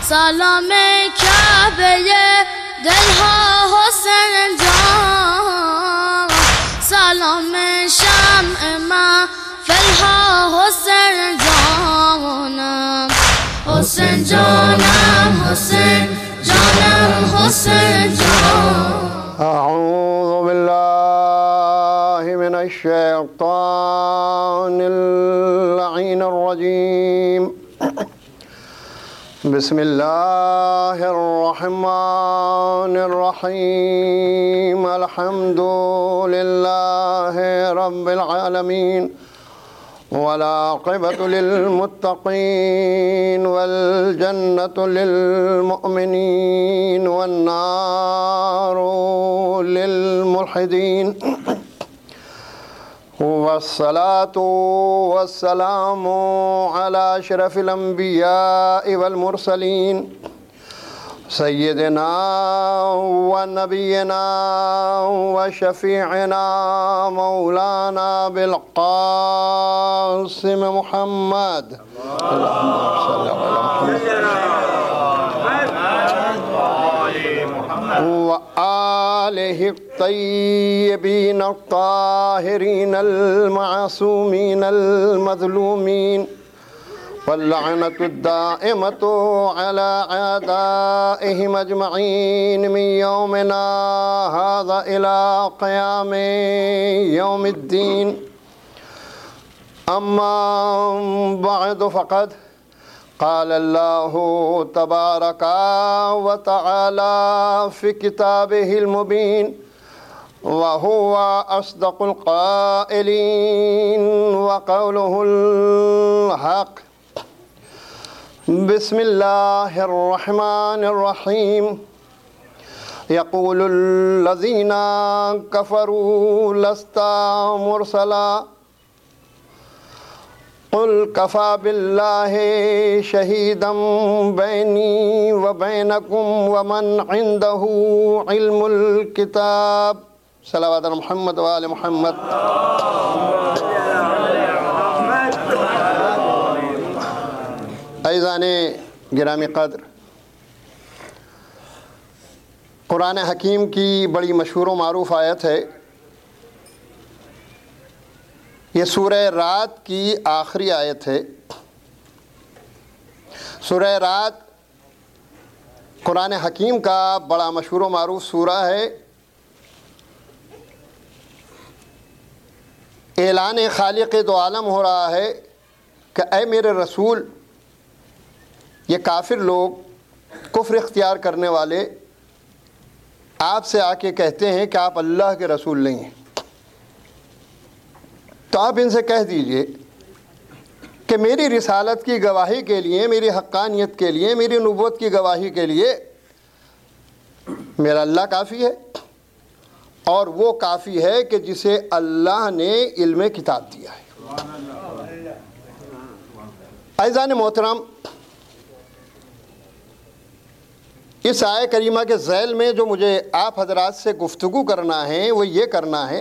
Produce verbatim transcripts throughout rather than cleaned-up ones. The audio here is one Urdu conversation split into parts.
سلام کعبه دلها حسین جان، سلام شمع محفلها حسین جانم، حسین جانم، حسین جانم، حسین جان. اعوذ باللہ من الشیطان اللعین الرجیم. بسم اللہ الرحمن الرحیم. الحمد للہ رب العالمین والعاقبۃ للمتقین والجنۃ للمؤمنین والنار للملحدین. والصلاة والسلام على أشرف الأنبياء والمرسلين سيدنا ونبينا وشفيعنا مولانا بالقاسم محمد. اللهم صل على محمد وآله الطيبين الطاهرين المعصومين المظلومين، واللعنة الدائمة على أعدائهم أجمعين من يومنا هذا إلى قيام يوم الدين. أما بعد فقد قال الله تبارك وتعالى في كتابه المبين وهو أصدق القائلين وقوله الحق. بسم الله الرحمن الرحيم. يقول الذين كفروا لست مرسلا قل كفى بالله شهيدا بيني وبينكم ومن عنده علم الكتاب. صلوات محمد وآل محمد. عزیزان گرامی قدر، قرآن حکیم کی بڑی مشہور و معروف آیت ہے. یہ سورہ رعد کی آخری آیت ہے. سورہ رعد قرآن حکیم کا بڑا مشہور و معروف سورہ ہے. اعلان خالق دو عالم ہو رہا ہے کہ اے میرے رسول، یہ کافر لوگ، کفر اختیار کرنے والے آپ سے آ کے کہتے ہیں کہ آپ اللہ کے رسول نہیں ہیں. تو آپ ان سے کہہ دیجئے کہ میری رسالت کی گواہی کے لیے، میری حقانیت کے لیے، میری نبوت کی گواہی کے لیے میرا اللہ کافی ہے، اور وہ کافی ہے کہ جسے اللہ نے علم کتاب دیا ہے. عزیزان محترم، اس آیہ کریمہ کے ذیل میں جو مجھے آپ حضرات سے گفتگو کرنا ہے وہ یہ کرنا ہے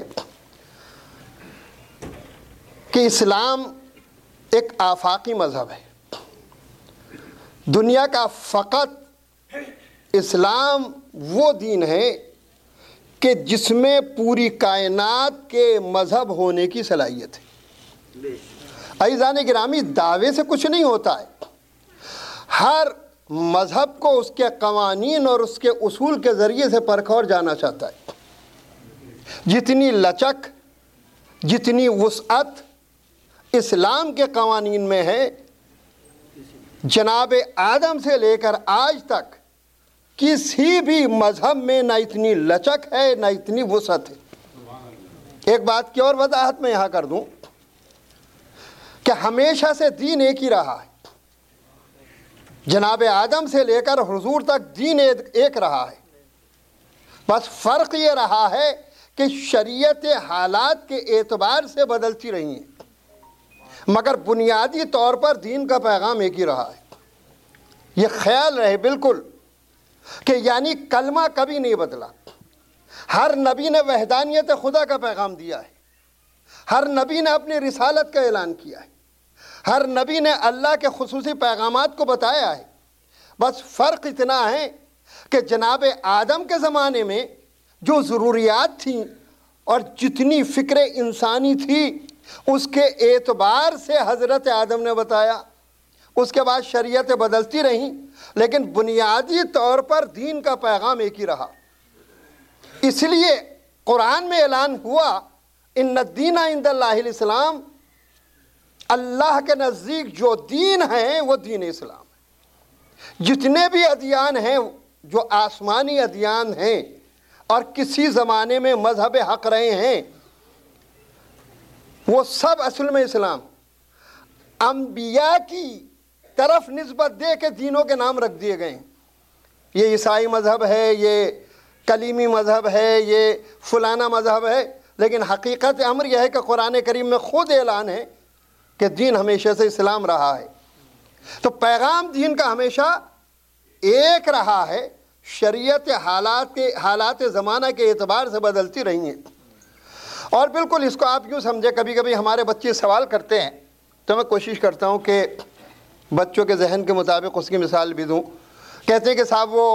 کہ اسلام ایک آفاقی مذہب ہے. دنیا کا فقط اسلام وہ دین ہے کہ جس میں پوری کائنات کے مذہب ہونے کی صلاحیت ہے. عزیزان گرامی، دعوے سے کچھ نہیں ہوتا ہے. ہر مذہب کو اس کے قوانین اور اس کے اصول کے ذریعے سے پرکھا اور جانا چاہتا ہے. جتنی لچک، جتنی وسعت اسلام کے قوانین میں ہے، جناب آدم سے لے کر آج تک کسی بھی مذہب میں نہ اتنی لچک ہے نہ اتنی وسعت ہے. ایک بات کی اور وضاحت میں یہاں کر دوں کہ ہمیشہ سے دین ایک ہی رہا ہے. جناب آدم سے لے کر حضور تک دین ایک رہا ہے. بس فرق یہ رہا ہے کہ شریعت حالات کے اعتبار سے بدلتی رہی ہیں، مگر بنیادی طور پر دین کا پیغام ایک ہی رہا ہے. یہ خیال رہے بالکل کہ یعنی کلمہ کبھی نہیں بدلا. ہر نبی نے وحدانیت خدا کا پیغام دیا ہے، ہر نبی نے اپنی رسالت کا اعلان کیا ہے، ہر نبی نے اللہ کے خصوصی پیغامات کو بتایا ہے، بس فرق اتنا ہے کہ جناب آدم کے زمانے میں جو ضروریات تھیں اور جتنی فکر انسانی تھی اس کے اعتبار سے حضرت آدم نے بتایا، اس کے بعد شریعتیں بدلتی رہیں، لیکن بنیادی طور پر دین کا پیغام ایک ہی رہا۔ اس لیے قرآن میں اعلان ہوا ان الدین عند اللہ الاسلام، اللہ کے نزدیک جو دین ہے وہ دین اسلام ہے۔ جتنے بھی ادیان ہیں جو آسمانی ادیان ہیں اور کسی زمانے میں مذہب حق رہے ہیں، وہ سب اصل میں اسلام، انبیاء کی طرف نسبت دے کے دینوں کے نام رکھ دیے گئے ہیں۔ یہ عیسائی مذہب ہے، یہ کلیمی مذہب ہے، یہ فلانا مذہب ہے، لیکن حقیقت امر یہ ہے کہ قرآن کریم میں خود اعلان ہے کہ دین ہمیشہ سے اسلام رہا ہے۔ تو پیغام دین کا ہمیشہ ایک رہا ہے، شریعت حالات کے حالات زمانہ کے اعتبار سے بدلتی رہی ہیں۔ اور بالکل اس کو آپ یوں سمجھے، کبھی کبھی ہمارے بچے سوال کرتے ہیں تو میں کوشش کرتا ہوں کہ بچوں کے ذہن کے مطابق اس کی مثال بھی دوں۔ کہتے ہیں کہ صاحب وہ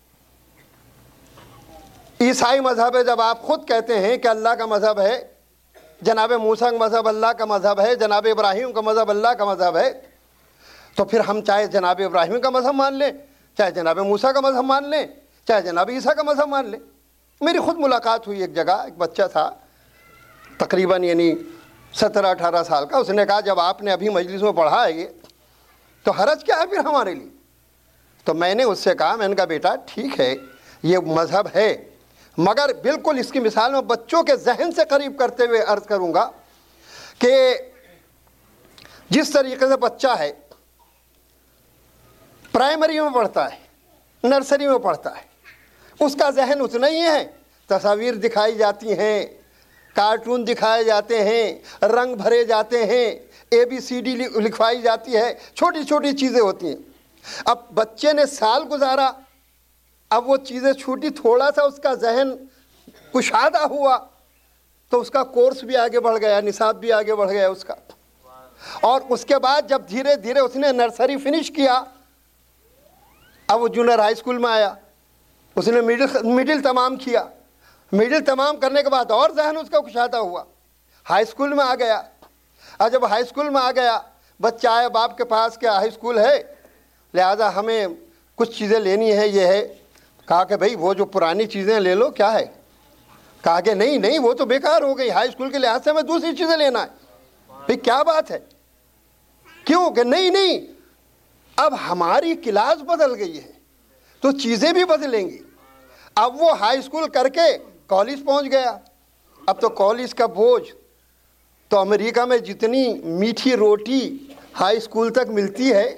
عیسائی مذہب ہے، جب آپ خود کہتے ہیں کہ اللہ کا مذہب ہے، جناب موسیٰ کا مذہب اللہ کا مذہب ہے، جناب ابراہیم کا مذہب اللہ کا مذہب ہے، تو پھر ہم چاہے جناب ابراہیم کا مذہب مان لیں، چاہے جناب موسیٰ کا مذہب مان لیں، چاہے جناب عیسیٰ کا مذہب مان لیں۔ میری خود ملاقات ہوئی ایک جگہ، ایک بچہ تھا تقریباً یعنی سترہ اٹھارہ سال کا، اس نے کہا جب آپ نے ابھی مجلس میں پڑھا ہے یہ تو حرج کیا ہے پھر ہمارے لیے؟ تو میں نے اس سے کہا، میں نے کہا بیٹا ٹھیک ہے یہ مذہب ہے، مگر بالکل اس کی مثال میں بچوں کے ذہن سے قریب کرتے ہوئے عرض کروں گا کہ جس طریقے سے بچہ ہے پرائمری میں پڑھتا ہے، نرسری میں پڑھتا ہے، اس کا ذہن اتنا ہی ہے، تصاویر دکھائی جاتی ہیں، کارٹون دکھائے جاتے ہیں، رنگ بھرے جاتے ہیں، اے بی سی ڈی لکھوائی جاتی ہے، چھوٹی چھوٹی چیزیں ہوتی ہیں۔ اب بچے نے سال گزارا، اب وہ چیزیں چھوٹی، تھوڑا سا اس کا ذہن کشادہ ہوا تو اس کا کورس بھی آگے بڑھ گیا، نصاب بھی آگے بڑھ گیا اس کا۔ اور اس کے بعد جب دھیرے دھیرے اس نے نرسری فنش کیا، اب وہ جونیئر ہائی اسکول میں آیا، اس نے مڈل مڈل تمام کیا، مڈل تمام کرنے کے بعد اور ذہن اس کا کشادہ ہوا، ہائی اسکول میں آ گیا۔ اور جب ہائی اسکول میں آ گیا، بچہ آیا باپ کے پاس کہ ہائی اسکول ہے لہذا ہمیں کچھ چیزیں لینی ہے، یہ ہے۔ کہا کہ بھئی وہ جو پرانی چیزیں لے لو، کیا ہے؟ کہا کہ نہیں نہیں وہ تو بیکار ہو گئی، ہائی اسکول کے لحاظ سے ہمیں دوسری چیزیں لینا ہے۔ بھئی کیا بات ہے؟ کیوں؟ کہ نہیں نہیں اب ہماری کلاس بدل گئی ہے تو چیزیں بھی بدلیں گی۔ اب وہ ہائی اسکول کر کے کالج پہنچ گیا، اب تو کالج کا بوجھ، تو امریکہ میں جتنی میٹھی روٹی ہائی اسکول تک ملتی ہے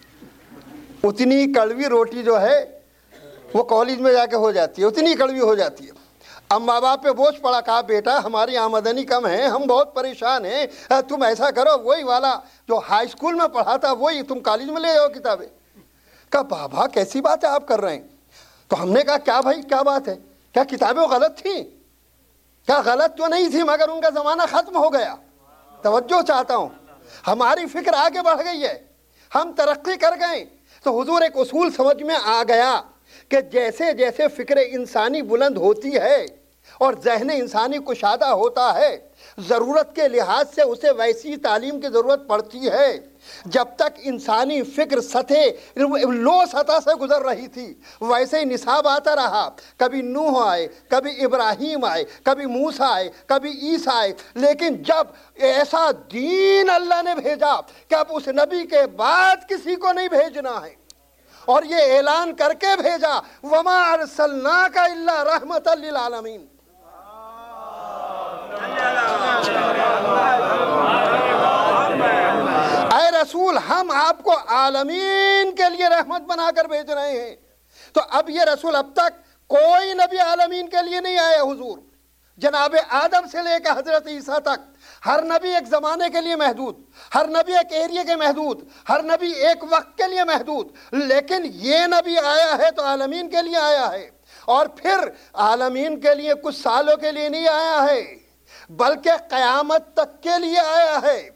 اتنی کڑوی روٹی جو ہے وہ کالج میں جا کے ہو جاتی ہے، اتنی کڑوی ہو جاتی ہے۔ اب ماں باپ پہ بوجھ پڑا، کہا بیٹا ہماری آمدنی کم ہے، ہم بہت پریشان ہیں، تم ایسا کرو وہی والا جو ہائی اسکول میں پڑھا تھا وہی تم کالج میں لے جاؤ کتابیں۔ کہا بابا کیسی بات ہے آپ کر رہے ہیں؟ تو ہم نے کہا کیا بھائی کیا بات ہے؟ کیا کتابیں غلط تھیں؟ کیا غلط تو نہیں تھی، مگر ان کا زمانہ ختم ہو گیا۔ توجہ چاہتا ہوں، ہماری فکر آگے بڑھ گئی ہے، ہم ترقی کر گئے۔ تو حضور ایک اصول سمجھ میں آ گیا کہ جیسے جیسے فکر انسانی بلند ہوتی ہے اور ذہن انسانی کشادہ ہوتا ہے، ضرورت کے لحاظ سے اسے ویسی تعلیم کی ضرورت پڑتی ہے۔ جب تک انسانی فکر سطح لو سطح سے گزر رہی تھی ویسے ہی نصاب آتا رہا، کبھی نوح آئے، کبھی ابراہیم آئے، کبھی موسیٰ آئے، کبھی عیسیٰ آئے، لیکن جب ایسا دین اللہ نے بھیجا کہ اب اس نبی کے بعد کسی کو نہیں بھیجنا ہے، اور یہ اعلان کر کے بھیجا وَمَا أَرْسَلْنَاكَ إِلَّا رَحْمَةً لِّلْعَالَمِينَ۔ اے رسول ہم آپ کو عالمین کے لیے رحمت بنا کر بھیج رہے ہیں۔ تو اب یہ رسول اب تک کوئی نبی عالمین کے لیے نہیں آیا حضور، جناب آدم سے لے کے حضرت عیسیٰ تک ہر نبی ایک زمانے کے لیے محدود، ہر نبی ایک ایریے کے محدود، ہر نبی ایک وقت کے لیے محدود، لیکن یہ نبی آیا ہے تو عالمین کے لیے آیا ہے، اور پھر عالمین کے لیے کچھ سالوں کے لیے نہیں آیا ہے بلکہ قیامت تک کے لیے آیا ہے۔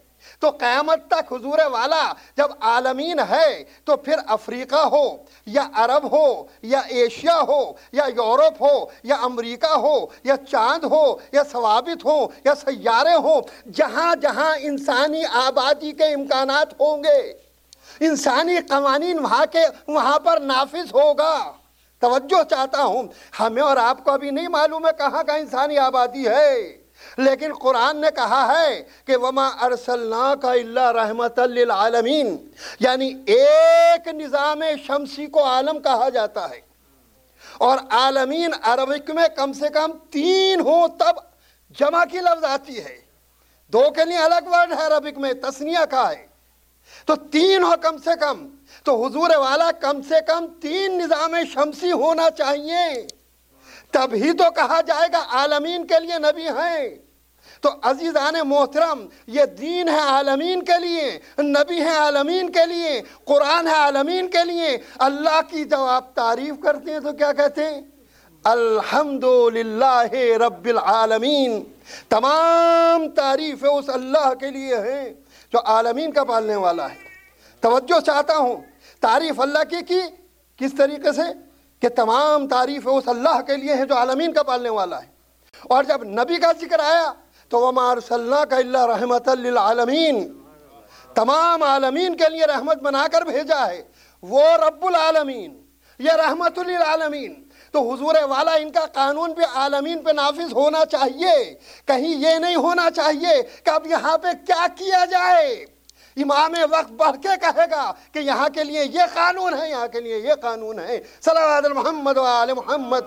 تو قیامت تک حضور والا جب عالمین ہے تو پھر افریقہ ہو یا عرب ہو یا ایشیا ہو یا یورپ ہو یا امریکہ ہو یا چاند ہو یا ثوابت ہو یا سیارے ہوں، جہاں جہاں انسانی آبادی کے امکانات ہوں گے، انسانی قوانین وہاں کے وہاں پر نافذ ہوگا۔ توجہ چاہتا ہوں، ہمیں اور آپ کو ابھی نہیں معلوم ہے کہاں کا انسانی آبادی ہے، لیکن قرآن نے کہا ہے کہ وَمَا أَرْسَلْنَاكَ إِلَّا رَحْمَةً لِلْعَالَمِينَ، یعنی ایک نظام شمسی کو عالم کہا جاتا ہے، اور عالمین عربک میں کم سے کم تین ہوں تب جمع کی لفظ آتی ہے، دو کے لیے الگ ورڈ ہے عربک میں، تثنیہ کا ہے، تو تین ہو کم سے کم، تو حضور والا کم سے کم تین نظام شمسی ہونا چاہیے، تب ہی تو کہا جائے گا عالمین کے لیے نبی ہیں۔ تو عزیزان محترم، یہ دین ہے عالمین کے لیے، نبی ہے عالمین کے لیے، قرآن ہے عالمین کے لیے۔ اللہ کی جب آپ تعریف کرتے ہیں تو کیا کہتے ہیں؟ الحمدللہ رب العالمین، تمام تعریف اس اللہ کے لیے ہیں جو عالمین کا پالنے والا ہے۔ توجہ چاہتا ہوں، تعریف اللہ کی کی کس طریقے سے کہ تمام تعریف اس اللہ کے لیے ہے جو عالمین کا پالنے والا ہے، اور جب نبی کا ذکر آیا تو وَمَا أَرْسَلْنَاكَ إِلَّا رَحْمَةً لِلْعَالَمِينَ، تمام عالمین کے لیے رحمت بنا کر بھیجا ہے، وہ رب العالمین، یہ رحمت للعالمین۔ تو حضور والا ان کا قانون بھی عالمین پہ نافذ ہونا چاہیے، کہیں یہ نہیں ہونا چاہیے کہ اب یہاں پہ کیا کیا جائے، امام وقت بڑھ کے کہے گا کہ یہاں کے لیے یہ قانون ہے، یہاں کے لیے یہ قانون ہے۔ صلوات محمد و آل محمد۔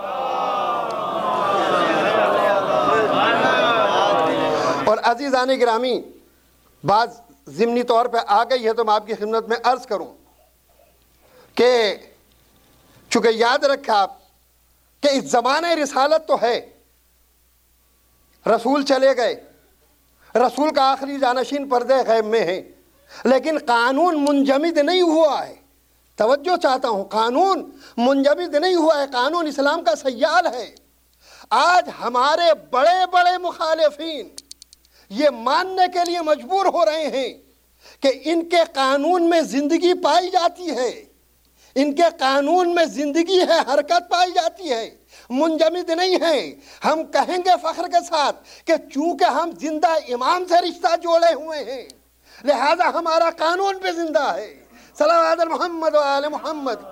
اور عزیزان گرامی، بات ضمنی طور پہ آ گئی ہے تو میں آپ کی خدمت میں عرض کروں کہ چونکہ یاد رکھا آپ کہ اس زمانہ رسالت تو ہے، رسول چلے گئے، رسول کا آخری جانشین پردے غیب میں ہے، لیکن قانون منجمد نہیں ہوا ہے۔ توجہ چاہتا ہوں، قانون منجمد نہیں ہوا ہے، قانون اسلام کا سیال ہے۔ آج ہمارے بڑے بڑے مخالفین یہ ماننے کے لیے مجبور ہو رہے ہیں کہ ان کے قانون میں زندگی پائی جاتی ہے، ان کے قانون میں زندگی ہے، حرکت پائی جاتی ہے، منجمد نہیں ہے۔ ہم کہیں گے فخر کے ساتھ کہ چونکہ ہم زندہ امام سے رشتہ جوڑے ہوئے ہیں لہذا ہمارا قانون بھی زندہ ہے۔ صلوات محمد و آل محمد۔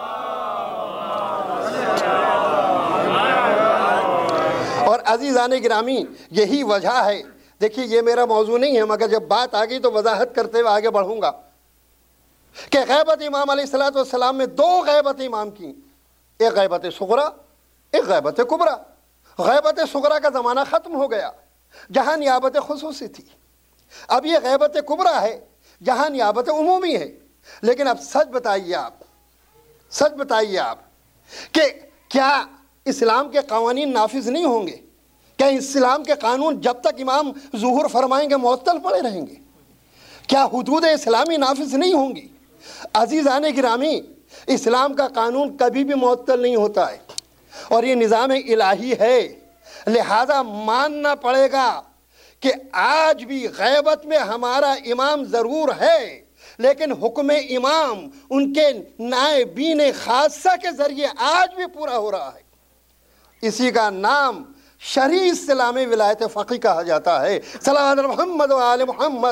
اور عزیزان گرامی، یہی وجہ ہے، دیکھیے یہ میرا موضوع نہیں ہے مگر جب بات آ گئی تو وضاحت کرتے ہوئے آگے بڑھوں گا کہ غیبت امام علیہ الصلوۃ والسلام میں دو غیبت امام کی، ایک غیبت صغریٰ، ایک غیبت کبریٰ۔ غیبت صغریٰ کا زمانہ ختم ہو گیا جہاں نیابت خصوصی تھی، اب یہ غیبت کبریٰ ہے جہاں نیابت عمومی ہے۔ لیکن اب سچ بتائیے آپ سچ بتائیے آپ کہ کیا اسلام کے قوانین نافذ نہیں ہوں گے؟ کیا اسلام کے قانون جب تک امام ظہور فرمائیں گے معطل پڑے رہیں گے؟ کیا حدود اسلامی نافذ نہیں ہوں گی؟ عزیزان گرامی، اسلام کا قانون کبھی بھی معطل نہیں ہوتا ہے اور یہ نظام الہی ہے، لہذا ماننا پڑے گا کہ آج بھی غیبت میں ہمارا امام ضرور ہے، لیکن حکم امام ان کے نائبین خاصہ کے ذریعے آج بھی پورا ہو رہا ہے۔ اسی کا نام شرعی اسلامی ولایت فقیہ کہا جاتا ہے۔ صلوات محمد و آل محمد۔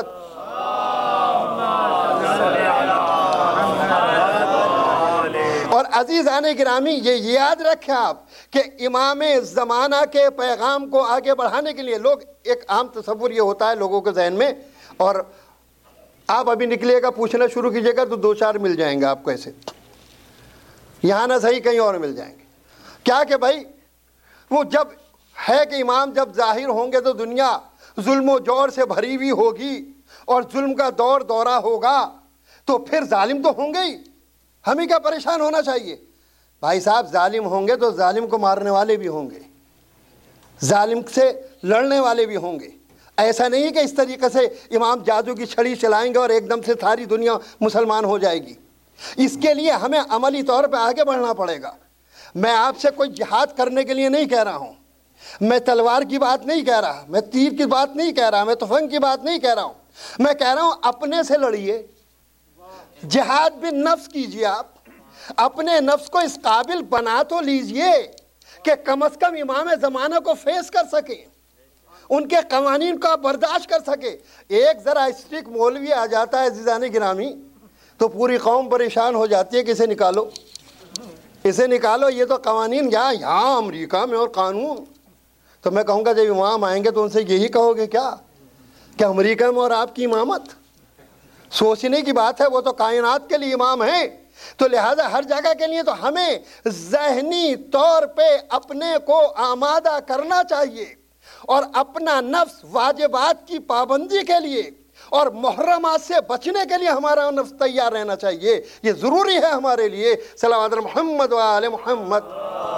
اور عزیزان گرامی، یہ یاد رکھیں آپ کہ امام زمانہ کے پیغام کو آگے بڑھانے کے لیے لوگ، ایک عام تصور یہ ہوتا ہے لوگوں کے ذہن میں، اور آپ ابھی نکلیے گا پوچھنا شروع کیجیے گا تو دو چار مل جائیں گے آپ کو، ایسے یہاں نہ صحیح کہیں اور مل جائیں گے۔ کیا کہ بھائی وہ جب ہے کہ امام جب ظاہر ہوں گے تو دنیا ظلم و جور سے بھری ہوئی ہوگی اور ظلم کا دور دورہ ہوگا، تو پھر ظالم تو ہوں گے ہی، ہمیں کیا پریشان ہونا چاہیے؟ بھائی صاحب ظالم ہوں گے تو ظالم کو مارنے والے بھی ہوں گے، ظالم سے لڑنے والے بھی ہوں گے۔ ایسا نہیں کہ اس طریقے سے امام جادو کی چھڑی چلائیں گے اور ایک دم سے ساری دنیا مسلمان ہو جائے گی۔ اس کے لیے ہمیں عملی طور پہ آگے بڑھنا پڑے گا۔ میں آپ سے کوئی جہاد کرنے کے لیے نہیں کہہ رہا ہوں، میں تلوار کی بات نہیں کہہ رہا، میں تیر کی بات نہیں کہہ رہا، میں تفنگ کی بات نہیں کہہ رہا ہوں، میں کہہ رہا ہوں اپنے سے لڑیے، جہاد بن نفس کیجئے، آپ اپنے نفس کو اس قابل بنا تو لیجئے کہ کم از کم امام زمانہ کو فیس کر سکیں، ان کے قوانین کو آپ برداشت کر سکے۔ ایک ذرا اسٹرک مولوی آ جاتا ہے عزیزان گرامی تو پوری قوم پریشان ہو جاتی ہے کہ اسے نکالو، اسے نکالو، یہ تو قوانین یہاں یہاں امریکہ میں اور قانون۔ تو میں کہوں گا جب امام آئیں گے تو ان سے یہی کہو گے کیا کہ امریکہ میں اور آپ کی امامت؟ سوچنے کی بات ہے، وہ تو کائنات کے لیے امام ہیں۔ تو لہٰذا ہر جگہ کے لیے تو ہمیں ذہنی طور پہ اپنے کو آمادہ کرنا چاہیے اور اپنا نفس واجبات کی پابندی کے لیے اور محرمات سے بچنے کے لیے ہمارا نفس تیار رہنا چاہیے۔ یہ ضروری ہے ہمارے لیے۔ صلوات محمد و آل محمد۔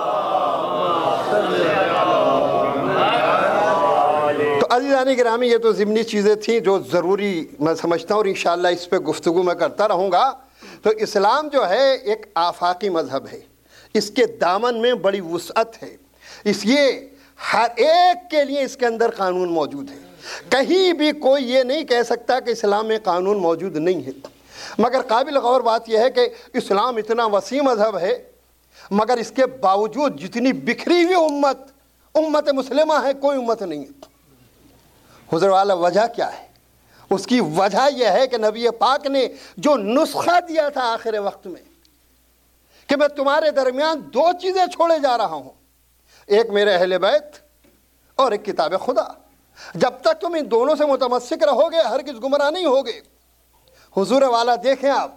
تو عزیزان گرامی، یہ تو ضمنی چیزیں تھیں جو ضروری میں سمجھتا ہوں، اور انشاءاللہ اس پہ گفتگو میں کرتا رہوں گا۔ تو اسلام جو ہے ایک آفاقی مذہب ہے، اس کے دامن میں بڑی وسعت ہے، اس لیے ہر ایک کے لیے اس کے اندر قانون موجود ہے۔ کہیں بھی کوئی یہ نہیں کہہ سکتا کہ اسلام میں قانون موجود نہیں ہے۔ مگر قابل غور بات یہ ہے کہ اسلام اتنا وسیع مذہب ہے، مگر اس کے باوجود جتنی بکھری ہوئی امت امت مسلمہ ہے، کوئی امت نہیں ہے۔ حضور والا وجہ کیا ہے؟ اس کی وجہ یہ ہے کہ نبی پاک نے جو نسخہ دیا تھا آخر وقت میں کہ میں تمہارے درمیان دو چیزیں چھوڑے جا رہا ہوں، ایک میرے اہل بیت اور ایک کتاب خدا۔ جب تک تم ان دونوں سے متمسک رہو گے ہرگز گمراہ نہیں ہوگے۔ حضور والا دیکھیں آپ،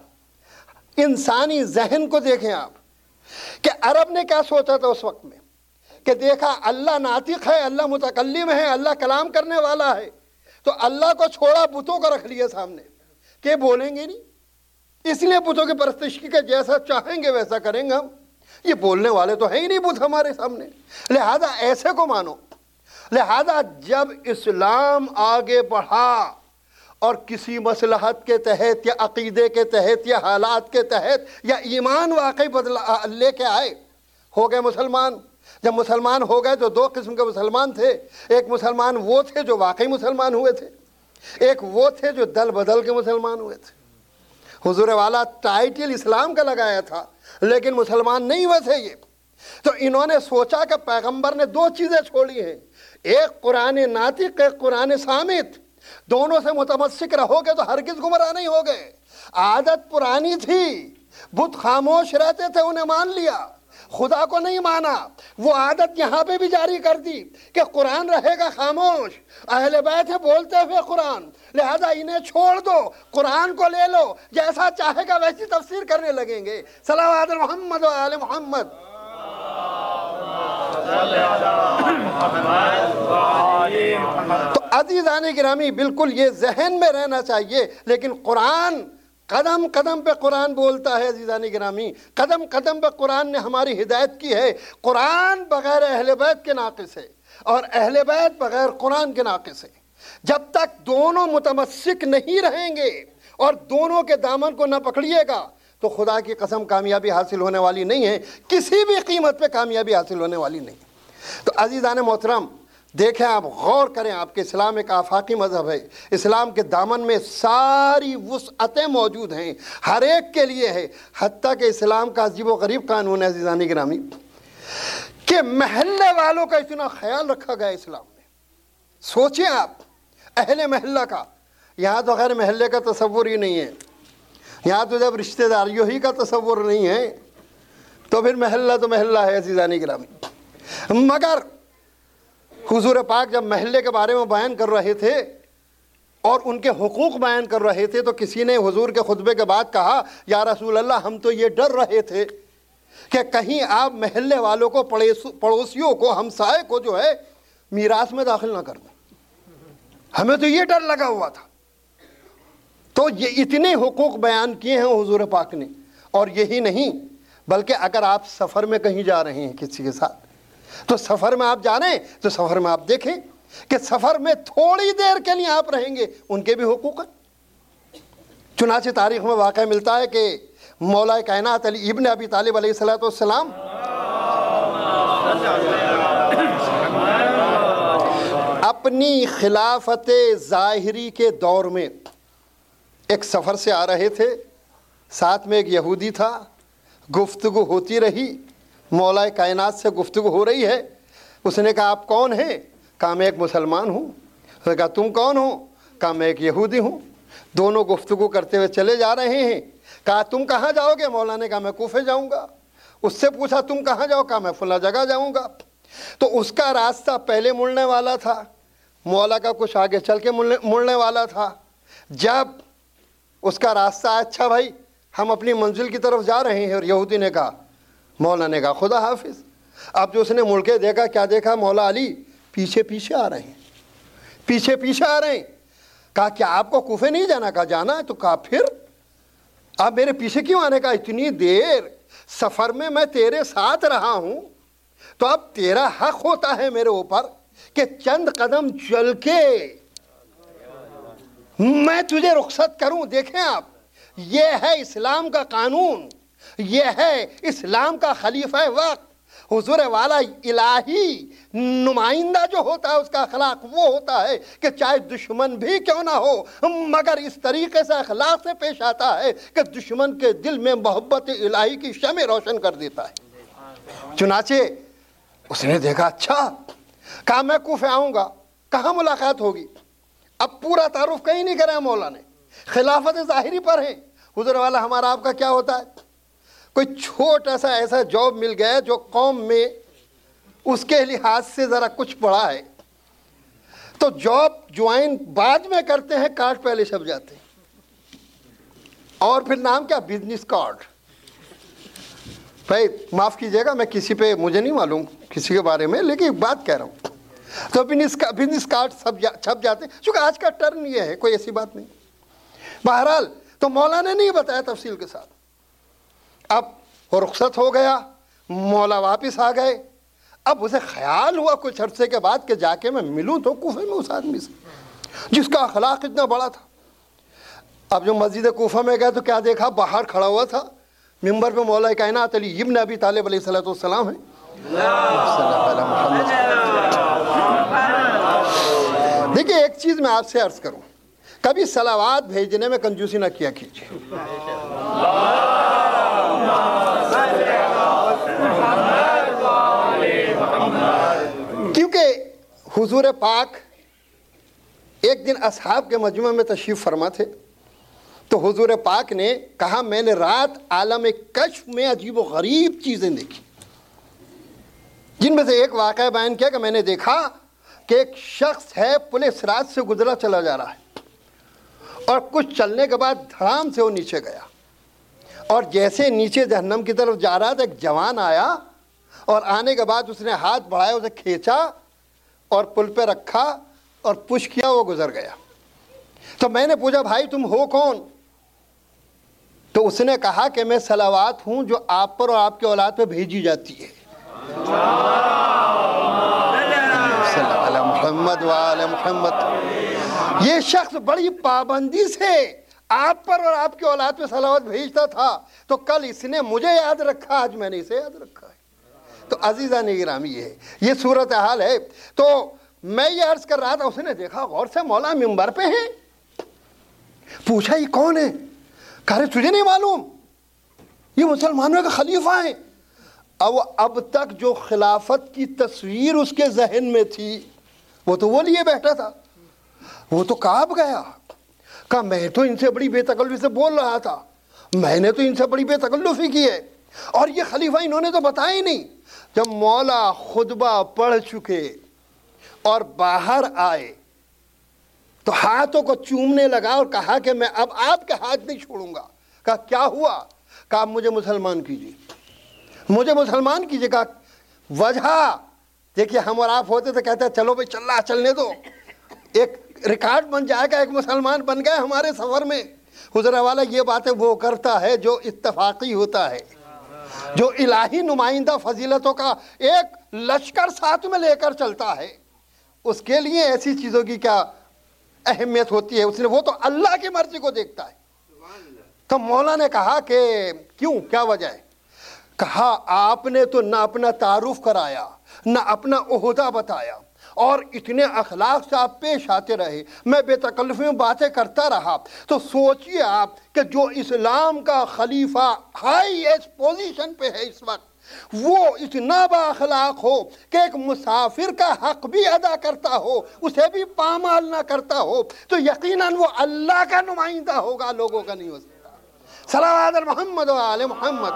انسانی ذہن کو دیکھیں آپ کہ عرب نے کیا سوچا تھا اس وقت میں کہ دیکھا اللہ ناطق ہے، اللہ متکلم ہے، اللہ کلام کرنے والا ہے، تو اللہ کو چھوڑا بتوں کو رکھ لیا سامنے کہ بولیں گے نہیں، اس لیے بتوں کی پرستش کی کہ جیسا چاہیں گے ویسا کریں گے ہم۔ یہ بولنے والے تو ہے ہی نہیں بت ہمارے سامنے، لہذا ایسے کو مانو۔ لہذا جب اسلام آگے بڑھا اور کسی مصلحت کے تحت یا عقیدے کے تحت یا حالات کے تحت یا ایمان واقعی بدلا لے کے آئے، ہو گئے مسلمان۔ جب مسلمان ہو گئے تو دو قسم کے مسلمان تھے، ایک مسلمان وہ تھے جو واقعی مسلمان ہوئے تھے، ایک وہ تھے جو دل بدل کے مسلمان ہوئے تھے۔ حضور والا ٹائٹل اسلام کا لگایا تھا لیکن مسلمان نہیں ہوئے تھے یہ۔ تو انہوں نے سوچا کہ پیغمبر نے دو چیزیں چھوڑی ہیں، ایک قرآن ناطق، ایک قرآن صامت، دونوں سے متمسک رہو گے تو ہرگز گمراہ نہیں ہوگے۔ عادت پرانی تھی، بت خاموش رہتے تھے، انہیں مان لیا، خدا کو نہیں مانا۔ وہ عادت یہاں پہ بھی جاری کر دی کہ قرآن رہے گا خاموش، اہل بیت ہیں بولتے ہوئے قرآن، لہذا انہیں چھوڑ دو، قرآن کو لے لو، جیسا چاہے گا ویسی تفسیر کرنے لگیں گے۔ صلوات محمد و آل محمد۔ تو عزیزان گرامی بالکل یہ ذہن میں رہنا چاہیے، لیکن قرآن قدم قدم پہ قرآن بولتا ہے عزیزان گرامی، قدم قدم پہ قرآن نے ہماری ہدایت کی ہے۔ قرآن بغیر اہل بیت کے ناقص ہے اور اہل بیت بغیر قرآن کے ناقص ہے۔ جب تک دونوں متمسک نہیں رہیں گے اور دونوں کے دامن کو نہ پکڑیے گا تو خدا کی قسم کامیابی حاصل ہونے والی نہیں ہے، کسی بھی قیمت پہ کامیابی حاصل ہونے والی نہیں۔ تو عزیزان محترم دیکھیں، آپ غور کریں، آپ کے اسلام ایک آفاقی مذہب ہے، اسلام کے دامن میں ساری وسعتیں موجود ہیں، ہر ایک کے لیے ہے۔ حتیٰ کہ اسلام کا عجیب و غریب قانون ہے عزیزان گرامی کہ محلے والوں کا اتنا خیال رکھا گیا اسلام میں۔ سوچیں آپ اہل محلہ کا، یہاں تو غیر محلے کا تصور ہی نہیں ہے، یہاں تو جب رشتہ داریوں ہی کا تصور نہیں ہے تو پھر محلہ تو محلہ ہے عزیزان گرامی۔ مگر حضور پاک جب محلے کے بارے میں بیان کر رہے تھے اور ان کے حقوق بیان کر رہے تھے تو کسی نے حضور کے خطبے کے بعد کہا، یا رسول اللہ ہم تو یہ ڈر رہے تھے کہ کہیں آپ محلے والوں کو، پڑوسیوں کو، ہمسائے کو جو ہے میراث میں داخل نہ کر دیں، ہمیں تو یہ ڈر لگا ہوا تھا۔ تو یہ اتنے حقوق بیان کیے ہیں حضور پاک نے، اور یہی نہیں بلکہ اگر آپ سفر میں کہیں جا رہے ہیں کسی کے ساتھ تو سفر میں آپ جا رہے ہیں تو سفر میں آپ دیکھیں کہ سفر میں تھوڑی دیر کے لیے آپ رہیں گے، ان کے بھی حقوق ہیں۔ چنانچہ تاریخ میں واقعہ ملتا ہے کہ مولا کائنات علی ابن ابی طالب علیہ السلام اپنی خلافت ظاہری کے دور میں ایک سفر سے آ رہے تھے، ساتھ میں ایک یہودی تھا، گفتگو ہوتی رہی، مولا کائنات سے گفتگو ہو رہی ہے۔ اس نے کہا آپ کون ہیں؟ کہا میں ایک مسلمان ہوں۔ اس نے کہا تم کون ہو؟ کہا میں ایک یہودی ہوں۔ دونوں گفتگو کرتے ہوئے چلے جا رہے ہیں۔ کہا تم کہاں جاؤ گے؟ مولا نے کہا میں کوفے جاؤں گا۔ اس سے پوچھا تم کہاں جاؤ؟ کہا میں فلاں جگہ جاؤں گا۔ تو اس کا راستہ پہلے مڑنے والا تھا، مولا کا کچھ آگے چل کے مڑنے والا تھا۔ جب اس کا راستہ اچھا بھائی ہم اپنی منزل کی طرف جا رہے ہیں، اور یہودی نے کہا، مولا نے کہا خدا حافظ۔ اب جو اس نے مڑ کے دیکھا، کیا دیکھا؟ مولا علی پیچھے پیچھے آ رہے ہیں، پیچھے پیچھے آ رہے ہیں۔ کہا کیا آپ کو کوفے نہیں جانا؟ کہا جانا ہے۔ تو کہا پھر آپ میرے پیچھے کیوں آنے؟ کہا اتنی دیر سفر میں میں تیرے ساتھ رہا ہوں، تو اب تیرا حق ہوتا ہے میرے اوپر کہ چند قدم چل کے میں تجھے رخصت کروں۔ دیکھیں آپ، یہ ہے اسلام کا قانون، یہ ہے اسلام کا خلیفہ وقت حضور والا الہی نمائندہ جو ہوتا ہے، اس کا اخلاق وہ ہوتا ہے کہ چاہے دشمن بھی کیوں نہ ہو مگر اس طریقے سے اخلاق سے پیش آتا ہے کہ دشمن کے دل میں محبت الہی کی شمع روشن کر دیتا ہے۔ چنانچہ اس نے دیکھا اچھا، کہا میں کوفے آؤں گا، کہاں ملاقات ہوگی؟ اب پورا تعارف کہیں نہیں کرا مولا نے، خلافت ظاہری پر ہے۔ حضور والا ہمارا آپ کا کیا ہوتا ہے؟ کوئی چھوٹا سا ایسا جاب مل گیا جو قوم میں اس کے لحاظ سے ذرا کچھ پڑا ہے، تو جاب جوائن بعد میں کرتے ہیں، کارڈ پہلے چھپ جاتے ہیں، اور پھر نام کیا؟ Business card. بھائی معاف کیجئے گا، میں کسی پہ مجھے نہیں معلوم کسی کے بارے میں، لیکن ایک بات کہہ رہا ہوں، تو بزنس کارڈ سب چھپ جاتے ہیں، چونکہ آج کا ٹرن یہ ہے، کوئی ایسی بات نہیں۔ بہرحال تو مولا نے نہیں بتایا تفصیل کے ساتھ۔ اب وہ رخصت ہو گیا، مولا واپس آ گئے۔ اب اسے خیال ہوا کچھ عرصے کے بعد کہ جا کے میں ملوں تو کوفے میں اس آدمی سے جس کا اخلاق اتنا بڑا تھا۔ اب جو مسجد کوفہ میں گئے تو کیا دیکھا؟ باہر کھڑا ہوا تھا منبر پہ مولا کائنات علی ابن ابی طالب علیہ الصلوۃ والسلام ہے۔ دیکھیے ایک چیز میں آپ سے عرض کروں، کبھی صلوات بھیجنے میں کنجوسی نہ کیا کیجیے۔ کیونکہ حضور پاک ایک دن اصحاب کے مجمع میں تشریف فرما تھے، تو حضور پاک نے کہا میں نے رات عالم کشف میں عجیب و غریب چیزیں دیکھی، جن میں سے ایک واقعہ بیان کیا کہ میں نے دیکھا کہ ایک شخص ہے پل صراط سے گزرا چلا جا رہا ہے، اور کچھ چلنے کے بعد دھڑام سے وہ نیچے گیا، اور جیسے نیچے جہنم کی طرف جا رہا تھا ایک جوان آیا، اور آنے کے بعد اس نے ہاتھ بڑھایا، اسے کھینچا اور پل پہ رکھا اور پش کیا، وہ گزر گیا۔ تو میں نے پوچھا بھائی تم ہو کون؟ تو اس نے کہا کہ میں صلوات ہوں جو آپ پر اور آپ کے اولاد پہ بھیجی جاتی ہے۔ محمد وآل محمد۔ یہ شخص بڑی پابندی سے آپ پر اور آپ کے اولاد پہ صلوات بھیجتا تھا، تو کل اس نے مجھے یاد رکھا، آج میں نے اسے یاد رکھا ہے۔ تو عزیزان گرامی یہ ہے، یہ صورتحال ہے۔ تو میں یہ عرض کر رہا تھا، اس نے دیکھا غور سے مولا منبر پہ ہیں، پوچھا یہ کون ہے؟ کہا تجھے نہیں معلوم یہ مسلمانوں کا خلیفہ ہیں۔ اب اب تک جو خلافت کی تصویر اس کے ذہن میں تھی وہ تو وہ لیے بیٹھا تھا، وہ تو کانپ گیا، کہا میں تو ان سے بڑی بے تکلفی سے بول رہا تھا، میں نے تو ان سے بڑی بے تکلفی کی ہے، اور یہ خلیفہ انہوں نے تو بتایا ہی نہیں۔ جب مولا خطبہ پڑھ چکے اور باہر آئے تو ہاتھوں کو چومنے لگا اور کہا کہ میں اب آپ کے ہاتھ نہیں چھوڑوں گا۔ کہا کیا ہوا؟ کہا مجھے مسلمان کیجیے، مجھے مسلمان کیجیے۔ کہا وجہ دیکھیے، ہم اور آپ ہوتے تو کہتے ہیں چلو بھائی چل رہا چلنے دو، ایک ریکارڈ بن جائے گا، ایک مسلمان بن گئے ہمارے سفر میں۔ حضور والا یہ باتیں وہ کرتا ہے جو اتفاقی ہوتا ہے، جو الہی نمائندہ فضیلتوں کا ایک لشکر ساتھ میں لے کر چلتا ہے، اس کے لیے ایسی چیزوں کی کیا اہمیت ہوتی ہے؟ اس نے وہ تو اللہ کی مرضی کو دیکھتا ہے۔ تو مولا نے کہا کہ کیوں، کیا وجہ ہے؟ کہا آپ نے تو نہ اپنا تعارف کرایا، نہ اپنا عہدہ بتایا، اور اتنے اخلاق سے آپ پیش آتے رہے، میں بے تکلفی میں باتیں کرتا رہا، تو سوچئے آپ کہ جو اسلام کا خلیفہ ہائی ایسٹ پوزیشن پہ ہے اس وقت، وہ اتنا با اخلاق ہو کہ ایک مسافر کا حق بھی ادا کرتا ہو، اسے بھی پامال نہ کرتا ہو، تو یقیناً وہ اللہ کا نمائندہ ہوگا، لوگوں کا نہیں ہو سکتا۔ صلوات علی محمد و آل محمد۔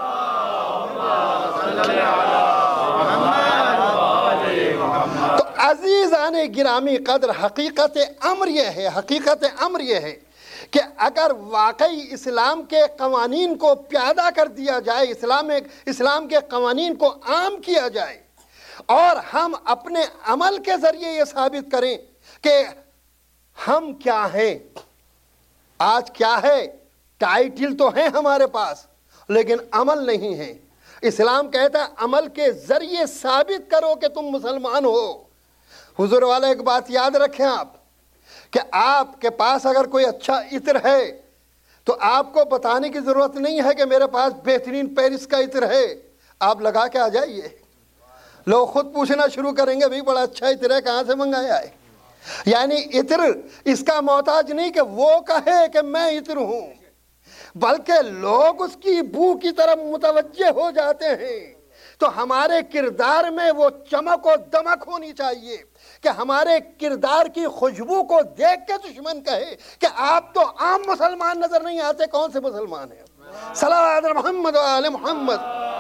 تو عزیزان گرامی قدر، حقیقت امر یہ ہے حقیقت امر یہ ہے کہ اگر واقعی اسلام کے قوانین کو پیادہ کر دیا جائے، اسلام اسلام کے قوانین کو عام کیا جائے، اور ہم اپنے عمل کے ذریعے یہ ثابت کریں کہ ہم کیا ہیں۔ آج کیا ہے؟ ٹائٹل تو ہیں ہمارے پاس، لیکن عمل نہیں ہے۔ اسلام کہتا ہے عمل کے ذریعے ثابت کرو کہ تم مسلمان ہو۔ حضور والا ایک بات یاد رکھیں آپ کہ آپ کے پاس اگر کوئی اچھا عطر ہے تو آپ کو بتانے کی ضرورت نہیں ہے کہ میرے پاس بہترین پیرس کا عطر ہے، آپ لگا کے آ جائیے، لوگ خود پوچھنا شروع کریں گے بھئی بڑا اچھا عطر ہے، کہاں سے منگایا ہے؟ یعنی عطر اس کا محتاج نہیں کہ وہ کہے کہ میں عطر ہوں، بلکہ لوگ اس کی بو کی طرف متوجہ ہو جاتے ہیں۔ تو ہمارے کردار میں وہ چمک و دمک ہونی چاہیے کہ ہمارے کردار کی خوشبو کو دیکھ کے دشمن کہے کہ آپ تو عام مسلمان نظر نہیں آتے، کون سے مسلمان ہیں؟ صلوات علی محمد و آل محمد۔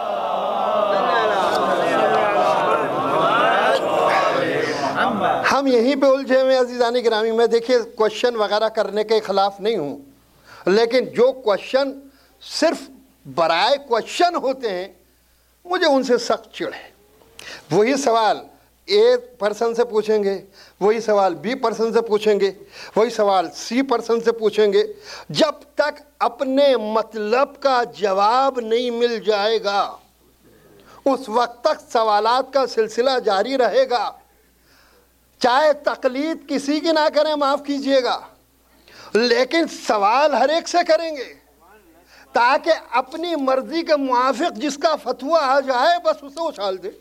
ہم یہیں پہ الجھے ہوئے عزیزان گرامی۔ میں دیکھیے کوشچن وغیرہ کرنے کے خلاف نہیں ہوں، لیکن جو کوشچن صرف برائے کوشچن ہوتے ہیں مجھے ان سے سخت چڑ ہے۔ وہی سوال اے پرسن سے پوچھیں گے، وہی سوال بی پرسن سے پوچھیں گے، وہی سوال سی پرسن سے پوچھیں گے، جب تک اپنے مطلب کا جواب نہیں مل جائے گا اس وقت تک سوالات کا سلسلہ جاری رہے گا۔ چاہے تقلید کسی کی نہ کریں، معاف کیجئے گا، لیکن سوال ہر ایک سے کریں گے تاکہ اپنی مرضی کے موافق جس کا فتویٰ آ جائے بس اسے اچھال دے۔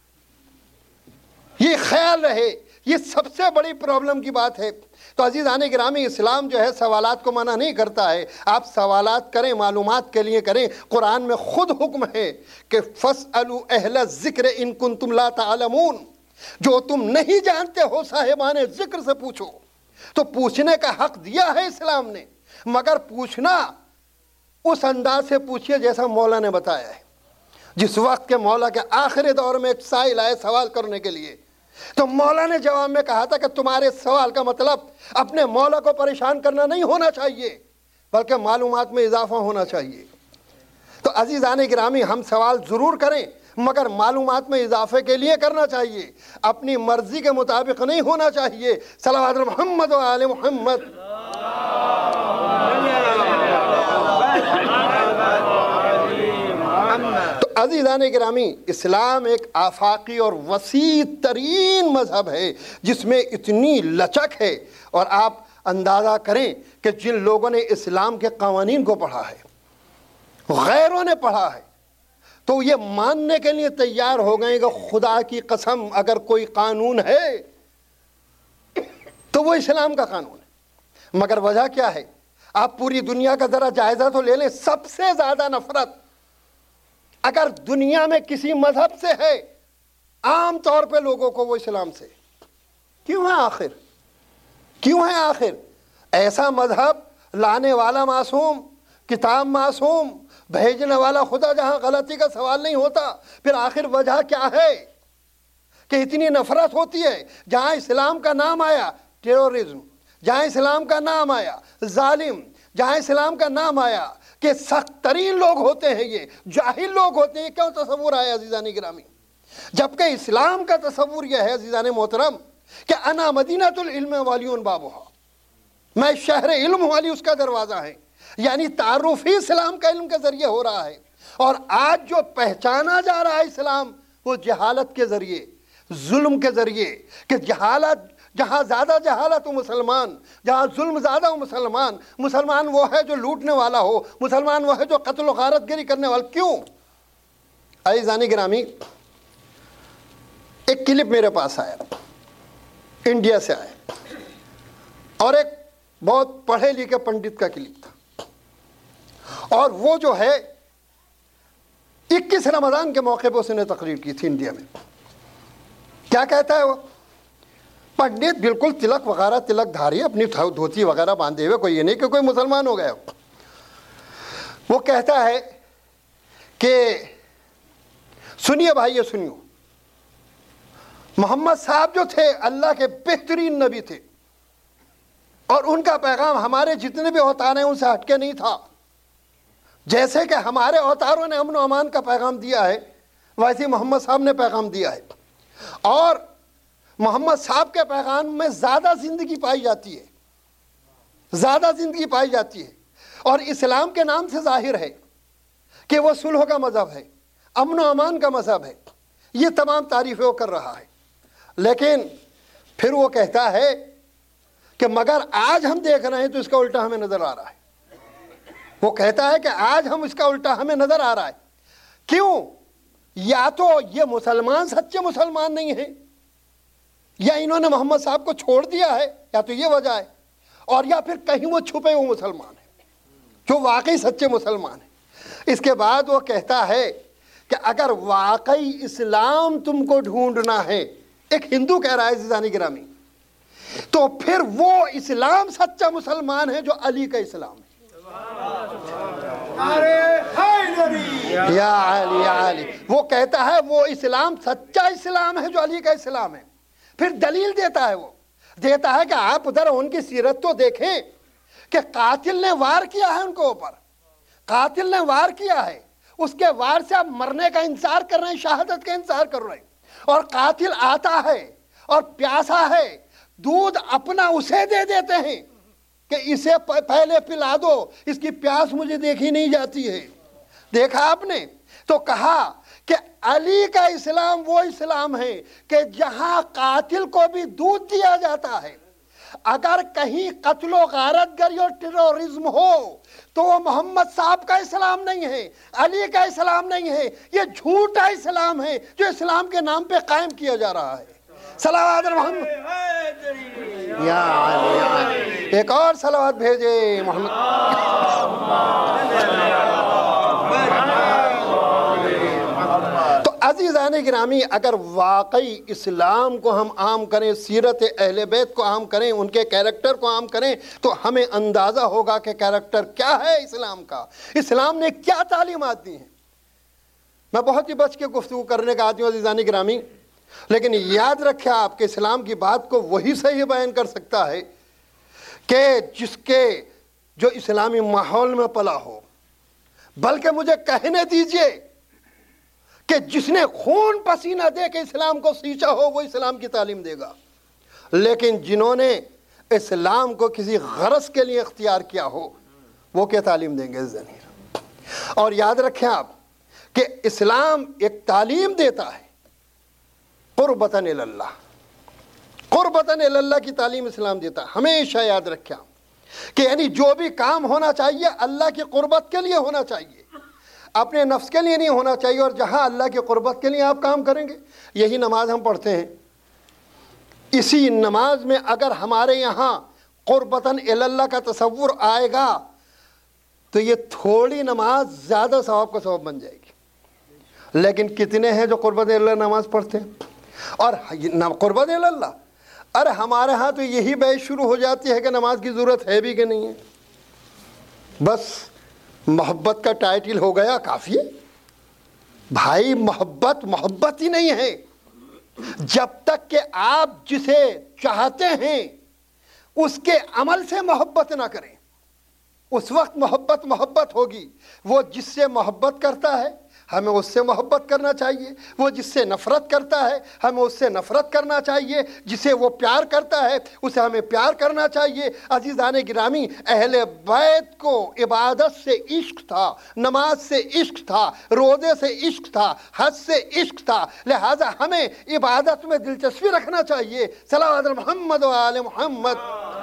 یہ خیال رہے، یہ سب سے بڑی پرابلم کی بات ہے۔ تو عزیزان گرامی، اسلام جو ہے سوالات کو منع نہیں کرتا ہے، آپ سوالات کریں، معلومات کے لیے کریں۔ قرآن میں خود حکم ہے کہ فَاسْأَلُوا أَهْلَ الذِّكْرِ إِن كُنتُمْ لَا تَعْلَمُونَ، جو تم نہیں جانتے ہو صاحبان ذکر سے پوچھو۔ تو پوچھنے کا حق دیا ہے اسلام نے، مگر پوچھنا اس انداز سے پوچھئے جیسا مولا نے بتایا ہے۔ جس وقت کے مولا کے آخری دور میں ایک سائل آئے سوال کرنے کے لیے، تو مولا نے جواب میں کہا تھا کہ تمہارے سوال کا مطلب اپنے مولا کو پریشان کرنا نہیں ہونا چاہیے، بلکہ معلومات میں اضافہ ہونا چاہیے۔ تو عزیزان گرامی، ہم سوال ضرور کریں مگر معلومات میں اضافے کے لیے کرنا چاہیے، اپنی مرضی کے مطابق نہیں ہونا چاہیے۔ صلوات علی محمد و آل محمد۔ تو عزیزان گرامی، اسلام ایک آفاقی اور وسیع ترین مذہب ہے جس میں اتنی لچک ہے، اور آپ اندازہ کریں کہ جن لوگوں نے اسلام کے قوانین کو پڑھا ہے، غیروں نے پڑھا ہے، تو یہ ماننے کے لیے تیار ہو گئے کہ خدا کی قسم اگر کوئی قانون ہے تو وہ اسلام کا قانون ہے۔ مگر وجہ کیا ہے؟ آپ پوری دنیا کا ذرا جائزہ تو لے لیں، سب سے زیادہ نفرت اگر دنیا میں کسی مذہب سے ہے، عام طور پہ لوگوں کو وہ اسلام سے۔ کیوں ہے آخر؟ کیوں ہے آخر؟ ایسا مذہب لانے والا معصوم، کتاب معصوم، بھیجنے والا خدا، جہاں غلطی کا سوال نہیں ہوتا، پھر آخر وجہ کیا ہے کہ اتنی نفرت ہوتی ہے؟ جہاں اسلام کا نام آیا ٹیرورزم، جہاں اسلام کا نام آیا ظالم، جہاں اسلام کا نام آیا کہ سخت ترین لوگ ہوتے ہیں، یہ جاہل لوگ ہوتے ہیں، کیوں تصور آیا عزیزان گرامی؟ جبکہ اسلام کا تصور یہ ہے عزیزان محترم کہ انا مدینۃ العلم والیون بابھا، میں شہر علم والی اس کا دروازہ ہے، یعنی تعارف ہی اسلام کا علم کے ذریعے ہو رہا ہے۔ اور آج جو پہچانا جا رہا ہے اسلام، وہ جہالت کے ذریعے، ظلم کے ذریعے، کہ جہالت جہاں زیادہ جہالت ہو مسلمان، جہاں ظلم زیادہ ہو مسلمان، مسلمان وہ ہے جو لوٹنے والا ہو، مسلمان وہ ہے جو قتل و غارت گری کرنے والا۔ کیوں؟ عزیزان گرامی، ایک کلپ میرے پاس آیا، انڈیا سے آئے اور ایک بہت پڑھے لکھے پنڈت کا کلپ تھا، اور وہ جو ہے اکیس رمضان کے موقع پہ اس نے تقریر کی تھی انڈیا میں۔ کیا کہتا ہے وہ پنڈت، بالکل تلک وغیرہ تلک دھاری، اپنی دھوتی وغیرہ باندھے ہوئے، کوئی یہ نہیں کہ کوئی مسلمان ہو گیا ہو۔ وہ کہتا ہے کہ سنیے بھائی، سنیو، محمد صاحب جو تھے اللہ کے بہترین نبی تھے، اور ان کا پیغام ہمارے جتنے بھی اوتار ہیں ان سے ہٹ کے نہیں تھا۔ جیسے کہ ہمارے اوتاروں نے امن و امان کا پیغام دیا ہے، ویسے محمد صاحب نے پیغام دیا ہے، اور محمد صاحب کے پیغام میں زیادہ زندگی پائی جاتی ہے، زیادہ زندگی پائی جاتی ہے، اور اسلام کے نام سے ظاہر ہے کہ وہ صلح کا مذہب ہے، امن و امان کا مذہب ہے۔ یہ تمام تعریفیں وہ کر رہا ہے، لیکن پھر وہ کہتا ہے کہ مگر آج ہم دیکھ رہے ہیں تو اس کا الٹا ہمیں نظر آ رہا ہے۔ وہ کہتا ہے کہ آج ہم اس کا الٹا ہمیں نظر آ رہا ہے۔ کیوں؟ یا تو یہ مسلمان سچے مسلمان نہیں ہیں، یا انہوں نے محمد صاحب کو چھوڑ دیا ہے، یا تو یہ وجہ ہے، اور یا پھر کہیں وہ چھپے ہوئے مسلمان ہیں جو واقعی سچے مسلمان ہیں۔ اس کے بعد وہ کہتا ہے کہ اگر واقعی اسلام تم کو ڈھونڈنا ہے، ایک ہندو کہہ رہا ہے عزیزان گرامی، تو پھر وہ اسلام سچا مسلمان ہے جو علی کا اسلام ہے۔ یا علی یا علی، وہ کہتا ہے وہ اسلام سچا اسلام ہے جو علی کا اسلام ہے۔ پھر دلیل دیتا ہے، وہ دیتا ہے کہ آپ ادھر ان کی سیرت تو دیکھیں کہ قاتل نے وار کیا ہے ان کو اوپر، قاتل نے وار کیا ہے، اس کے وار سے آپ مرنے کا انتظار کر رہے ہیں، شہادت کا انتظار کر رہے ہیں، اور قاتل آتا ہے اور پیاسا ہے، دودھ اپنا اسے دے دیتے ہیں کہ اسے پہلے پلا دو، اس کی پیاس مجھے دیکھی نہیں جاتی ہے۔ دیکھا آپ نے؟ تو کہا کہ علی کا اسلام وہ اسلام ہے کہ جہاں قاتل کو بھی دودھ دیا جاتا ہے۔ اگر کہیں قتل و غارت گری اور ٹیرورزم ہو تو وہ محمد صاحب کا اسلام نہیں ہے، علی کا اسلام نہیں ہے، یہ جھوٹا اسلام ہے جو اسلام کے نام پہ قائم کیا جا رہا ہے۔ صلوات محمد یا علی یا علی، ایک اور صلوات بھیجے محمد۔ تو عزیزان گرامی، اگر واقعی اسلام کو ہم عام کریں، سیرت اہل بیت کو عام کریں، ان کے کیریکٹر کو عام کریں، تو ہمیں اندازہ ہوگا کہ کیریکٹر کیا ہے اسلام کا، اسلام نے کیا تعلیمات دی ہیں۔ میں بہت ہی بچ کے گفتگو کرنے کا آدمی ہوں عزیزان گرامی، لیکن یاد رکھیں آپ کہ اسلام کی بات کو وہی صحیح بیان کر سکتا ہے کہ جس کے جو اسلامی ماحول میں پلا ہو، بلکہ مجھے کہنے دیجئے کہ جس نے خون پسینہ دے کے اسلام کو سینچا ہو وہ اسلام کی تعلیم دے گا، لیکن جنہوں نے اسلام کو کسی غرض کے لیے اختیار کیا ہو وہ کیا تعلیم دیں گے ضمیر۔ اور یاد رکھیں آپ کہ اسلام ایک تعلیم دیتا ہے قربتاً اللہ، قربتاً اللہ کی تعلیم اسلام دیتا ہے۔ ہمیشہ یاد رکھیں کہ یعنی جو بھی کام ہونا چاہیے اللہ کی قربت کے لیے ہونا چاہیے، اپنے نفس کے لیے نہیں ہونا چاہیے، اور جہاں اللہ کی قربت کے لیے آپ کام کریں گے۔ یہی نماز ہم پڑھتے ہیں، اسی نماز میں اگر ہمارے یہاں قربتاً اللہ کا تصور آئے گا تو یہ تھوڑی نماز زیادہ ثواب کا سبب بن جائے گی۔ لیکن کتنے ہیں جو قربت اللہ نماز پڑھتے ہیں اور قربت اللہ؟ ارے ہمارے ہاں تو یہی بحث شروع ہو جاتی ہے کہ نماز کی ضرورت ہے بھی کہ نہیں ہے، بس محبت کا ٹائٹل ہو گیا کافی ہے۔ بھائی محبت محبت ہی نہیں ہے جب تک کہ آپ جسے چاہتے ہیں اس کے عمل سے محبت نہ کریں، اس وقت محبت محبت ہوگی۔ وہ جس سے محبت کرتا ہے ہمیں اس سے محبت کرنا چاہیے، وہ جس سے نفرت کرتا ہے ہمیں اس سے نفرت کرنا چاہیے، جسے وہ پیار کرتا ہے اسے ہمیں پیار کرنا چاہیے۔ عزیزان گرامی، اہل بیت کو عبادت سے عشق تھا، نماز سے عشق تھا، روزے سے عشق تھا، حج سے عشق تھا، لہٰذا ہمیں عبادت میں دلچسپی رکھنا چاہیے۔ صلوات محمد و آل محمد۔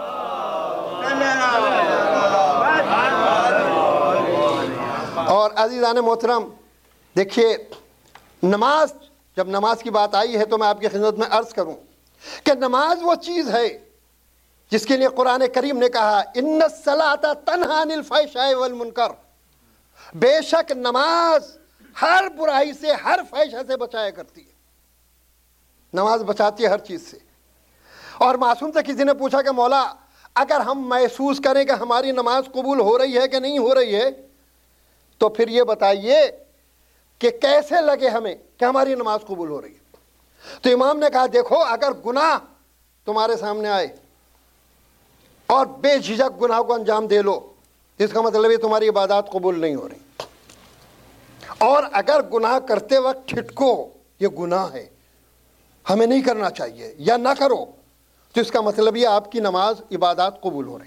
اور عزیزان محترم دیکھیے، نماز، جب نماز کی بات آئی ہے تو میں آپ کی خدمت میں عرض کروں کہ نماز وہ چیز ہے جس کے لیے قرآن کریم نے کہا ان الصلاۃ تنہی عن الفحشاء والمنکر، بے شک نماز ہر برائی سے، ہر فحشہ سے بچایا کرتی ہے. نماز بچاتی ہے ہر چیز سے. اور معصوم سے کسی نے پوچھا کہ مولا اگر ہم محسوس کریں کہ ہماری نماز قبول ہو رہی ہے کہ نہیں ہو رہی ہے تو پھر یہ بتائیے کہ کیسے لگے ہمیں کہ ہماری نماز قبول ہو رہی ہے. تو امام نے کہا دیکھو اگر گناہ تمہارے سامنے آئے اور بے جھجک گناہ کو انجام دے لو، اس کا مطلب ہے تمہاری عبادات قبول نہیں ہو رہی. اور اگر گناہ کرتے وقت ٹھٹکو یہ گناہ ہے ہمیں نہیں کرنا چاہیے یا نہ کرو، تو اس کا مطلب یہ آپ کی نماز عبادات قبول ہو رہی.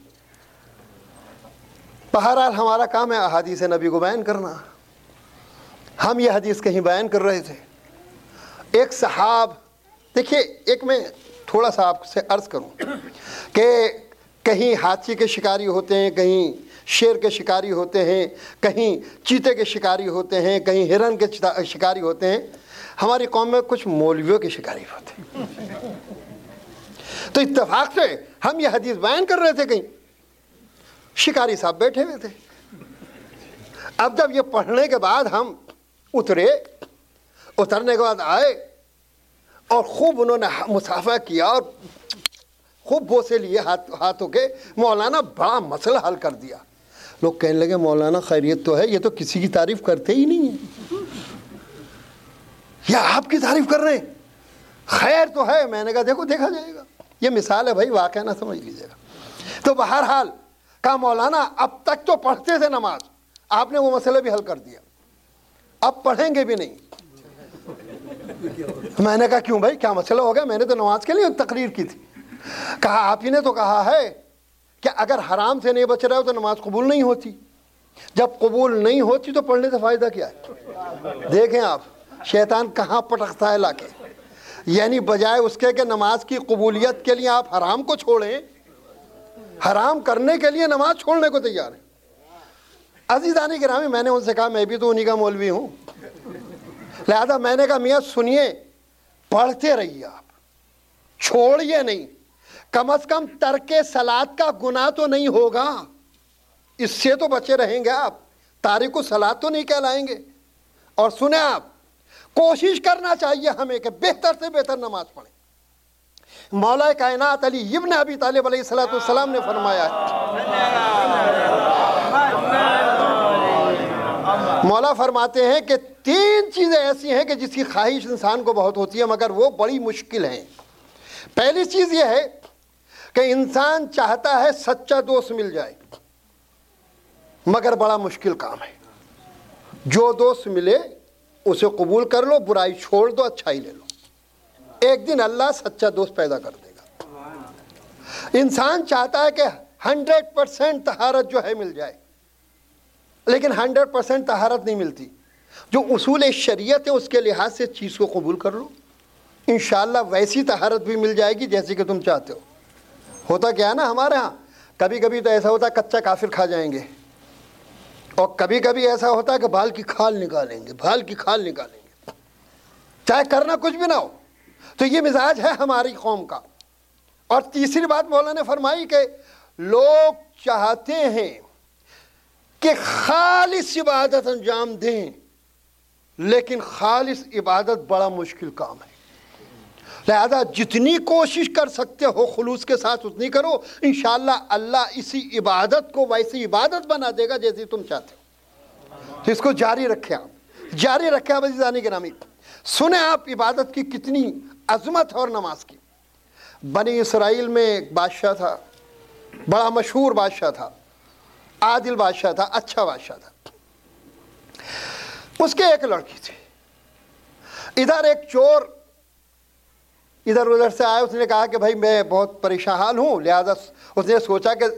بہرحال ہمارا کام ہے احادیث نبی کو بیان کرنا. ہم یہ حدیث کہیں بیان کر رہے تھے. ایک صحاب، دیکھیے ایک میں تھوڑا سا آپ سے عرض کروں کہ کہیں ہاتھی کے شکاری ہوتے ہیں، کہیں شیر کے شکاری ہوتے ہیں، کہیں چیتے کے شکاری ہوتے ہیں، کہیں ہرن کے شکاری ہوتے ہیں. ہماری قوم میں کچھ مولویوں کے شکاری ہوتے ہیں. تو اتفاق سے ہم یہ حدیث بیان کر رہے تھے، کہیں شکاری صاحب بیٹھے ہوئے تھے. اب جب یہ پڑھنے کے بعد ہم اترے، اترنے کے بعد آئے اور خوب انہوں نے مصافحہ کیا اور خوب بوسے لیے ہاتھ ہاتھوں کے. مولانا بڑا مسئلہ حل کر دیا. لوگ کہنے لگے مولانا خیریت تو ہے، یہ تو کسی کی تعریف کرتے ہی نہیں ہیں، یا آپ کی تعریف کر رہے ہیں، خیر تو ہے. میں نے کہا دیکھو دیکھا جائے گا، یہ مثال ہے بھائی، واقعہ نہ سمجھ لیجیے گا. تو بہرحال کہا مولانا اب تک تو پڑھتے تھے نماز، آپ نے وہ مسئلہ بھی حل کر دیا، اب پڑھیں گے بھی نہیں. میں نے کہا کیوں بھائی کیا مسئلہ ہو گیا؟ میں نے تو نماز کے لیے تقریر کی تھی. کہا آپ ہی نے تو کہا ہے کہ اگر حرام سے نہیں بچ رہے ہو تو نماز قبول نہیں ہوتی. جب قبول نہیں ہوتی تو پڑھنے سے فائدہ کیا ہے؟ دیکھیں آپ شیطان کہاں پٹکتا ہے لا کے. یعنی بجائے اس کے کہ نماز کی قبولیت کے لیے آپ حرام کو چھوڑیں، حرام کرنے کے لیے نماز چھوڑنے کو تیار ہیں. عزیزانی گرامی، میں نے ان سے کہا میں بھی تو انہی کا مولوی ہوں، لہذا میں نے کہا میاں سنیے، پڑھتے رہیے آپ، چھوڑیے نہیں. کم از کم ترک صلاۃ کا گناہ تو نہیں ہوگا، اس سے تو بچے رہیں گے آپ. تارک الصلاۃ تو نہیں کہلائیں گے. اور سنیں آپ، کوشش کرنا چاہیے ہمیں کہ بہتر سے بہتر نماز پڑھیں. مولا کائنات علی ابن ابی طالب علیہ الصلوۃ والسلام نے فرمایا ہے، مولا فرماتے ہیں کہ تین چیزیں ایسی ہیں کہ جس کی خواہش انسان کو بہت ہوتی ہے مگر وہ بڑی مشکل ہیں. پہلی چیز یہ ہے کہ انسان چاہتا ہے سچا دوست مل جائے، مگر بڑا مشکل کام ہے. جو دوست ملے اسے قبول کر لو، برائی چھوڑ دو، اچھائی لے لو. ایک دن اللہ سچا دوست پیدا کر دے گا. انسان چاہتا ہے کہ ہنڈریڈ پرسینٹ طہارت جو ہے مل جائے، لیکن ہنڈریڈ پرسینٹ طہارت نہیں ملتی. جو اصول شریعت ہے اس کے لحاظ سے چیز کو قبول کر لو، انشاءاللہ ویسی طہارت بھی مل جائے گی جیسی کہ تم چاہتے ہو. ہوتا کیا ہے نا ہمارے ہاں، کبھی کبھی تو ایسا ہوتا ہے کچا کافر کھا جائیں گے، اور کبھی کبھی ایسا ہوتا ہے کہ بال کی کھال نکالیں گے، بال کی کھال نکالیں گے، چاہے کرنا کچھ بھی نہ ہو. تو یہ مزاج ہے ہماری قوم کا. اور تیسری بات مولانا نے فرمائی کہ لوگ چاہتے ہیں کہ خالص عبادت انجام دیں، لیکن خالص عبادت بڑا مشکل کام ہے. لہذا جتنی کوشش کر سکتے ہو خلوص کے ساتھ اتنی کرو، انشاءاللہ اللہ اسی عبادت کو ویسی عبادت بنا دے گا جیسی تم چاہتے ہو. تو اس کو جاری رکھیں آپ، جاری رکھیں آپ عزیزانی گرامی. سنیں آپ عبادت کی کتنی عظمت اور نماز کی. بنی اسرائیل میں ایک بادشاہ تھا، بڑا مشہور بادشاہ تھا، عادل بادشاہ تھا، اچھا بادشاہ تھا. اس کے ایک لڑکی تھی. ادھر ایک چور ادھر ادھر سے آئے، اس نے کہا کہ بھائی میں بہت پریشان حال ہوں. لہذا اس نے سوچا کہ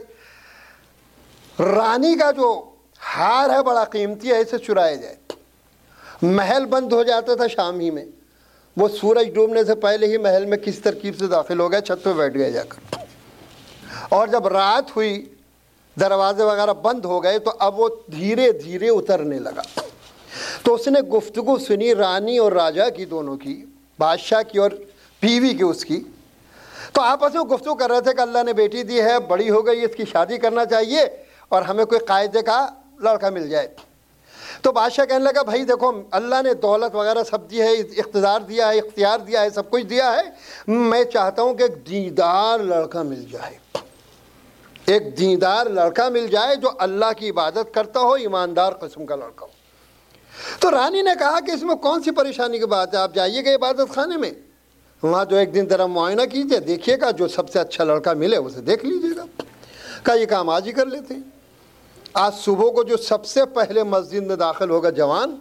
رانی کا جو ہار ہے بڑا قیمتی ہے، اسے چرایا جائے. محل بند ہو جاتا تھا شام ہی میں، وہ سورج ڈوبنے سے پہلے ہی محل میں کس ترکیب سے داخل ہو گئے، چھت پہ بیٹھ گئے جا کر. اور جب رات ہوئی دروازے وغیرہ بند ہو گئے تو اب وہ دھیرے دھیرے اترنے لگا. تو اس نے گفتگو سنی رانی اور راجا کی، دونوں کی، بادشاہ کی اور بیوی کی اس کی. تو آپس میں گفتگو کر رہے تھے کہ اللہ نے بیٹی دی ہے، بڑی ہو گئی، اس کی شادی کرنا چاہیے اور ہمیں کوئی قاعدے کا لڑکا مل جائے۔ تو بادشاہ کہنے لگا بھائی دیکھو اللہ نے دولت وغیرہ سب دی ہے، اقتدار دیا ہے، اختیار دیا ہے، سب کچھ دیا ہے، میں چاہتا ہوں کہ ایک دیندار لڑکا مل جائے، ایک دیندار لڑکا مل جائے جو اللہ کی عبادت کرتا ہو، ایماندار قسم کا لڑکا ہو۔ تو رانی نے کہا کہ اس میں کون سی پریشانی کی بات ہے، آپ جائیے گا عبادت خانے میں، وہاں جو ایک دن ذرا معائنہ کیجیے، دیکھیے گا جو سب سے اچھا لڑکا ملے اسے دیکھ لیجیے گا۔ کہا یہ کام آج ہی کر لیتے ہیں، آج صبح کو جو سب سے پہلے مسجد میں داخل ہوگا جوان،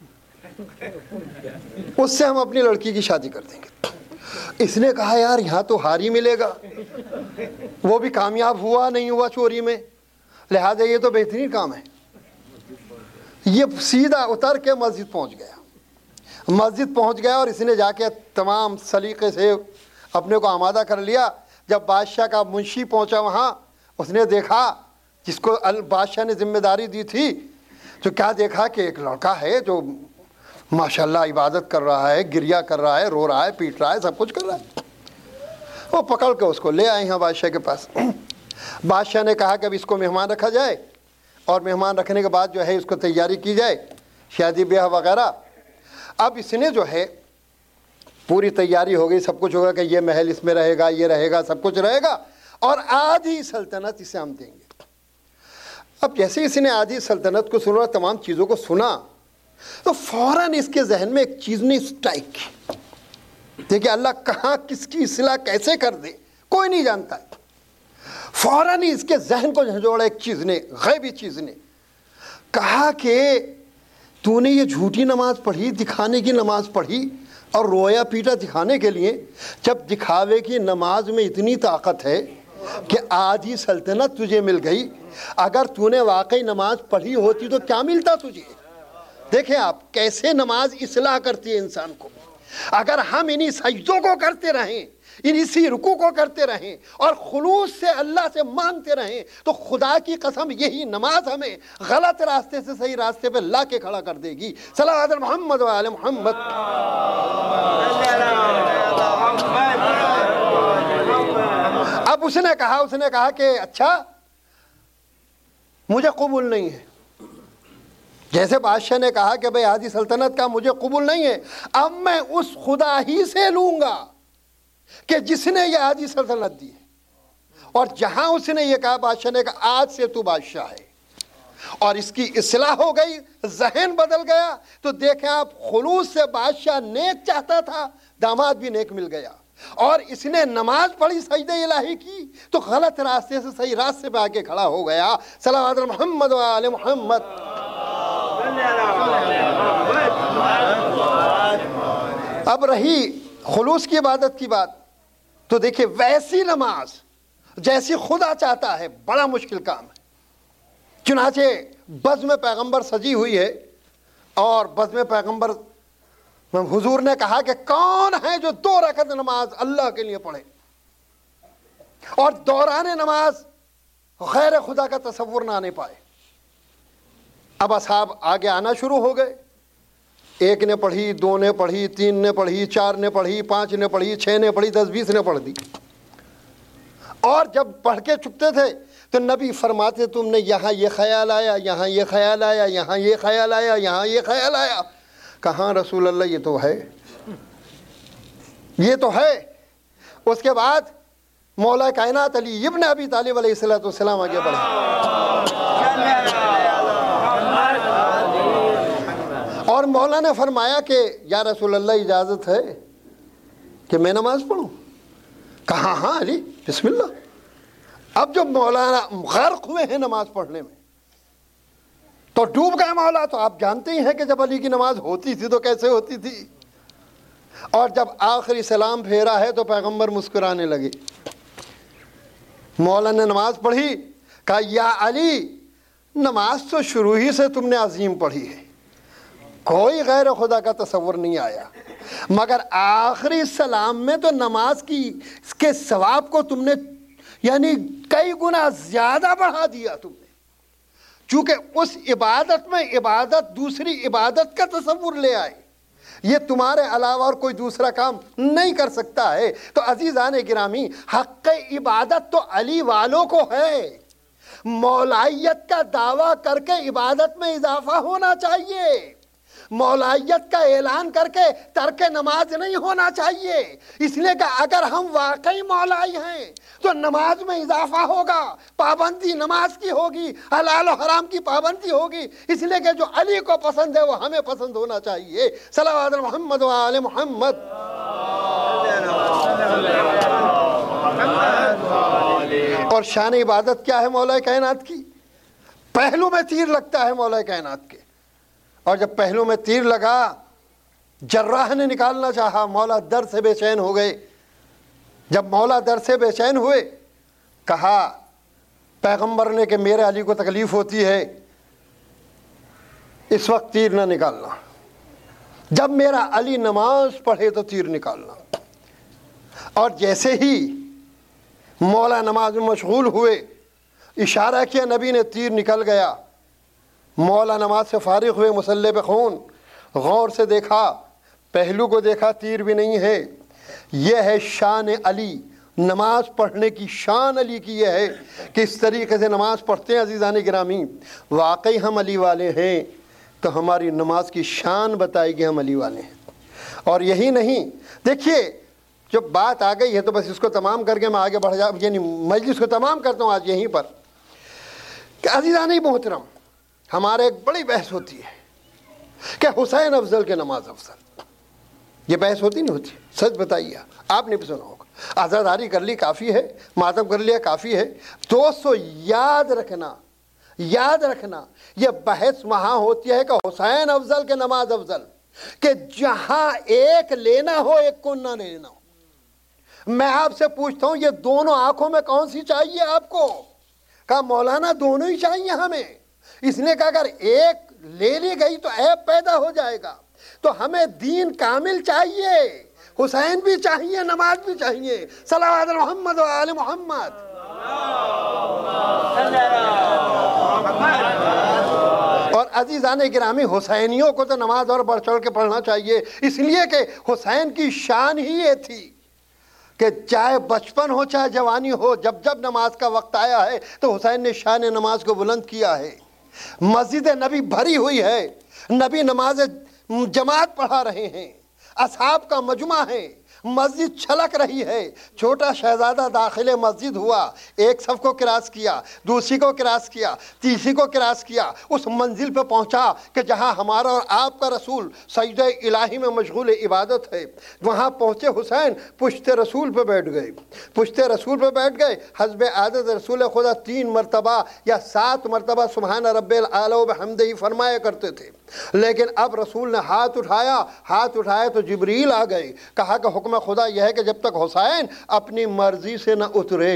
اس سے ہم اپنی لڑکی کی شادی کر دیں گے۔ اس نے کہا یار یہاں تو ہار ہی ملے گا، وہ بھی کامیاب ہوا نہیں ہوا چوری میں، لہٰذا یہ تو بہترین کام ہے۔ یہ سیدھا اتر کے مسجد پہنچ گیا، مسجد پہنچ گیا اور اس نے جا کے تمام سلیقے سے اپنے کو آمادہ کر لیا۔ جب بادشاہ کا منشی پہنچا وہاں، اس نے دیکھا جس کو بادشاہ نے ذمہ داری دی تھی، تو کیا دیکھا کہ ایک لڑکا ہے جو ماشاءاللہ عبادت کر رہا ہے، گریہ کر رہا ہے، رو رہا ہے، پیٹ رہا ہے، سب کچھ کر رہا ہے۔ وہ پکڑ کے اس کو لے آئے ہیں بادشاہ کے پاس۔ بادشاہ نے کہا کہ اب اس کو مہمان رکھا جائے، اور مہمان رکھنے کے بعد جو ہے اس کو تیاری کی جائے، شادی بیاہ وغیرہ۔ اب اس نے جو ہے پوری تیاری ہو گئی، سب کچھ ہوگا کہ یہ محل اس میں رہے گا، یہ رہے گا، سب کچھ رہے گا، اور آدھی سلطنت اسے ہم دیں گے۔ اب جیسے اس نے آدھی سلطنت کو سنا، تمام چیزوں کو سنا، تو فوراً اس کے ذہن میں ایک چیز نے اسٹرائک کی۔ دیکھیے اللہ کہاں کس کی اصلاح کیسے کر دے کوئی نہیں جانتا ہے۔ فوراً ہی اس کے ذہن کو جھنجھوڑا ایک چیز نے، غیبی چیز نے کہا کہ تو نے یہ جھوٹی نماز پڑھی، دکھانے کی نماز پڑھی اور رویا پیٹا دکھانے کے لیے، جب دکھاوے کی نماز میں اتنی طاقت ہے کہ آدھی سلطنت تجھے مل گئی، اگر تو نے واقعی نماز پڑھی ہوتی تو کیا ملتا تجھے؟ دیکھیں آپ کیسے نماز اصلاح کرتی ہے انسان کو۔ اگر ہم انہی سجدوں کو کرتے رہیں، اسی رکوع کو کرتے رہیں اور خلوص سے اللہ سے مانگتے رہیں، تو خدا کی قسم یہی نماز ہمیں غلط راستے سے صحیح راستے پہ لا کے کھڑا کر دے گی۔ صلوات علی محمد و آل محمد۔ اب اس نے کہا اس نے کہا کہ اچھا مجھے قبول نہیں ہے، جیسے بادشاہ نے کہا کہ بھئی آدھی سلطنت کا مجھے قبول نہیں ہے، اب میں اس خدا ہی سے لوں گا کہ جس نے یہ آدھی سلطنت دی ہے۔ اور جہاں اس نے یہ کہا، بادشاہ نے کہا آج سے تو بادشاہ ہے، اور اس کی اصلاح ہو گئی، ذہن بدل گیا۔ تو دیکھیں آپ، خلوص سے بادشاہ نیک چاہتا تھا، داماد بھی نیک مل گیا، اور اس نے نماز پڑھی، سجدہ الہی کی، تو غلط راستے سے صحیح راستے پہ آ کے کھڑا ہو گیا۔ صلوات علی محمد و آل محمد۔ اب رہی خلوص کی عبادت کی بات، تو دیکھیں ویسی نماز جیسی خدا چاہتا ہے بڑا مشکل کام ہے۔ چنانچہ بزم پیغمبر سجی ہوئی ہے، اور بزم پیغمبر حضور نے کہا کہ کون ہے جو دو رکعت نماز اللہ کے لیے پڑھے اور دوران نماز غیر خدا کا تصور نہ آنے پائے۔ اب اصحاب آگے آنا شروع ہو گئے، ایک نے پڑھی، دو نے پڑھی، تین نے پڑھی، چار نے پڑھی، پانچ نے پڑھی، چھ نے پڑھی، دس بیس نے پڑھ دی۔ اور جب پڑھ کے چکتے تھے تو نبی فرماتے تم نے یہاں یہ خیال آیا، یہاں یہ خیال آیا، یہاں یہ خیال آیا، یہاں یہ خیال آیا۔ کہاں رسول اللہ یہ تو ہے، یہ تو ہے۔ اس کے بعد مولا کائنات علی ابن ابی طالب علیہ الصلوۃ والسلام آگے بڑھے، اور مولا نے فرمایا کہ یا رسول اللہ اجازت ہے کہ میں نماز پڑھوں؟ کہا ہاں علی بسم اللہ۔ اب جب مولانا غرق ہوئے ہیں نماز پڑھنے میں تو ڈوب گئے مولا، تو آپ جانتے ہی ہیں کہ جب علی کی نماز ہوتی تھی تو کیسے ہوتی تھی۔ اور جب آخری سلام پھیرا ہے تو پیغمبر مسکرانے لگے۔ مولا نے نماز پڑھی، کہا یا علی نماز تو شروع ہی سے تم نے عظیم پڑھی ہے، کوئی غیر خدا کا تصور نہیں آیا، مگر آخری سلام میں تو نماز کی اس کے ثواب کو تم نے یعنی کئی گنا زیادہ بڑھا دیا تم نے، چونکہ اس عبادت میں عبادت دوسری عبادت کا تصور لے آئے، یہ تمہارے علاوہ اور کوئی دوسرا کام نہیں کر سکتا ہے۔ تو عزیزان گرامی، حق عبادت تو علی والوں کو ہے۔ مولائیت کا دعویٰ کر کے عبادت میں اضافہ ہونا چاہیے، مولائیت کا اعلان کر کے ترک نماز نہیں ہونا چاہیے۔ اس لیے کہ اگر ہم واقعی مولائی ہیں تو نماز میں اضافہ ہوگا، پابندی نماز کی ہوگی، حلال و حرام کی پابندی ہوگی۔ اس لیے کہ جو علی کو پسند ہے وہ ہمیں پسند ہونا چاہیے۔ صلوات محمد و آل محمد۔ اور شان عبادت کیا ہے مولا کائنات کی؟ پہلو میں تیر لگتا ہے مولا کائنات کے، اور جب پہلو میں تیر لگا، جراح نے نکالنا چاہا، مولا درد سے بے چین ہو گئے۔ جب مولا درد سے بے چین ہوئے، کہا پیغمبر نے کہ میرے علی کو تکلیف ہوتی ہے، اس وقت تیر نہ نکالنا، جب میرا علی نماز پڑھے تو تیر نکالنا۔ اور جیسے ہی مولا نماز میں مشغول ہوئے، اشارہ کیا، نبی نے، تیر نکل گیا۔ مولا نماز سے فارغ ہوئے، مصلی پہ خون، غور سے دیکھا، پہلو کو دیکھا، تیر بھی نہیں ہے۔ یہ ہے شان علی، نماز پڑھنے کی شان علی کی یہ ہے کہ اس طریقے سے نماز پڑھتے ہیں۔ عزیزان گرامی، واقعی ہم علی والے ہیں تو ہماری نماز کی شان بتائے گی ہم علی والے ہیں۔ اور یہی نہیں، دیکھیے جو بات آ گئی ہے تو بس اس کو تمام کر کے میں آگے بڑھ جاؤں، یعنی مجلس کو تمام کرتا ہوں آج یہیں پر کہ عزیزان محترم، ہمارے ایک بڑی بحث ہوتی ہے کہ حسین افضل کے نماز افضل۔ یہ بحث ہوتی نہیں ہوتی؟ سچ بتائیے، آپ نے بھی سنا ہوگا۔ عزاداری کر لی کافی ہے، ماتم کر لیا کافی ہے۔ دوستو یاد رکھنا، یاد رکھنا، یہ بحث وہاں ہوتی ہے کہ حسین افضل کے نماز افضل، کہ جہاں ایک لینا ہو ایک کو نہ لینا ہو۔ میں آپ سے پوچھتا ہوں، یہ دونوں آنکھوں میں کون سی چاہیے آپ کو؟ کہا مولانا دونوں ہی چاہیے ہمیں۔ اس نے کہا اگر ایک لے لی گئی تو عیب پیدا ہو جائے گا، تو ہمیں دین کامل چاہیے، حسین بھی چاہیے، نماز بھی چاہیے۔ صلوات محمد و آل محمد۔ اور عزیزان گرامی، حسینیوں کو تو نماز اور بڑھ چڑھ کے پڑھنا چاہیے، اس لیے کہ حسین کی شان ہی یہ تھی کہ چاہے بچپن ہو چاہے جوانی ہو، جب جب نماز کا وقت آیا ہے تو حسین نے شان نماز کو بلند کیا ہے۔ مسجد نبی بھری ہوئی ہے، نبی نماز جماعت پڑھا رہے ہیں، اصحاب کا مجمع ہے، مسجد چھلک رہی ہے۔ چھوٹا شہزادہ داخل مسجد ہوا، ایک صف کو کراس کیا، دوسری کو کراس کیا، تیسری کو کراس کیا، اس منزل پہ پہنچا کہ جہاں ہمارا اور آپ کا رسول سجدہ الہی میں مشغول عبادت ہے۔ وہاں پہنچے حسین، پشت رسول پہ بیٹھ گئے، پشت رسول پہ بیٹھ گئے۔ حسب عادت رسول خدا تین مرتبہ یا سات مرتبہ سبحان رب الاعلی و بحمدہ فرمایا کرتے تھے، لیکن اب رسول نے ہاتھ اٹھایا، ہاتھ اٹھایا تو جبریل آ گئے، کہا کہ حکم خدا یہ ہے کہ جب تک حسین اپنی مرضی سے نہ اترے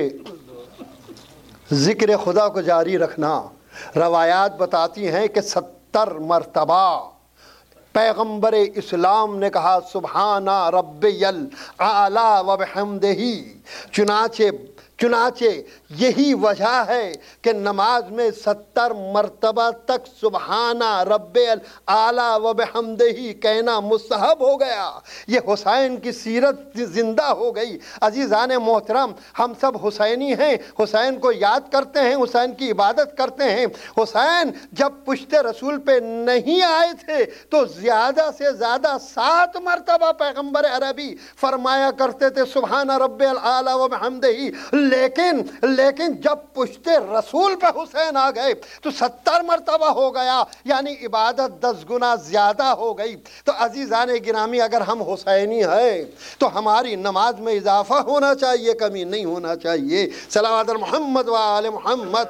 ذکر خدا کو جاری رکھنا۔ روایات بتاتی ہیں کہ ستر مرتبہ پیغمبر اسلام نے کہا سبحان ربی الاعلی و بحمدہ۔ چنانچہ چنانچہ یہی وجہ ہے کہ نماز میں ستر مرتبہ تک سبحان رب الاعلی و بحمدہ کہنا مستحب ہو گیا۔ یہ حسین کی سیرت زندہ ہو گئی۔ عزیزان محترم، ہم سب حسینی ہیں، حسین کو یاد کرتے ہیں، حسین کی عبادت کرتے ہیں۔ حسین جب پشت رسول پہ نہیں آئے تھے تو زیادہ سے زیادہ سات مرتبہ پیغمبر عربی فرمایا کرتے تھے سبحان رب الاعلی و بحمدہ، لیکن لیکن جب پشت رسول پہ حسین آ گئے تو ستر مرتبہ ہو گیا، یعنی عبادت دس گنا زیادہ ہو گئی۔ تو عزیزان گرامی، اگر ہم حسینی ہیں تو ہماری نماز میں اضافہ ہونا چاہیے، کمی نہیں ہونا چاہیے۔ صلوات محمد و آل محمد۔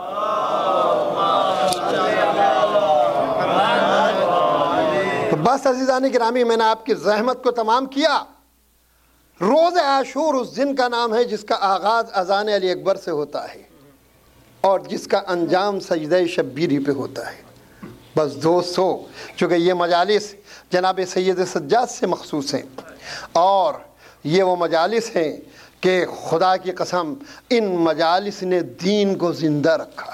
بس عزیزان گرامی، میں نے آپ کی زحمت کو تمام کیا۔ روز عاشور اس دن کا نام ہے جس کا آغاز اذان علی اکبر سے ہوتا ہے اور جس کا انجام سجدہ شبیری پہ ہوتا ہے۔ بس دوستو، چونکہ یہ مجالس جناب سید سجاد سے مخصوص ہیں اور یہ وہ مجالس ہیں کہ خدا کی قسم ان مجالس نے دین کو زندہ رکھا ہے۔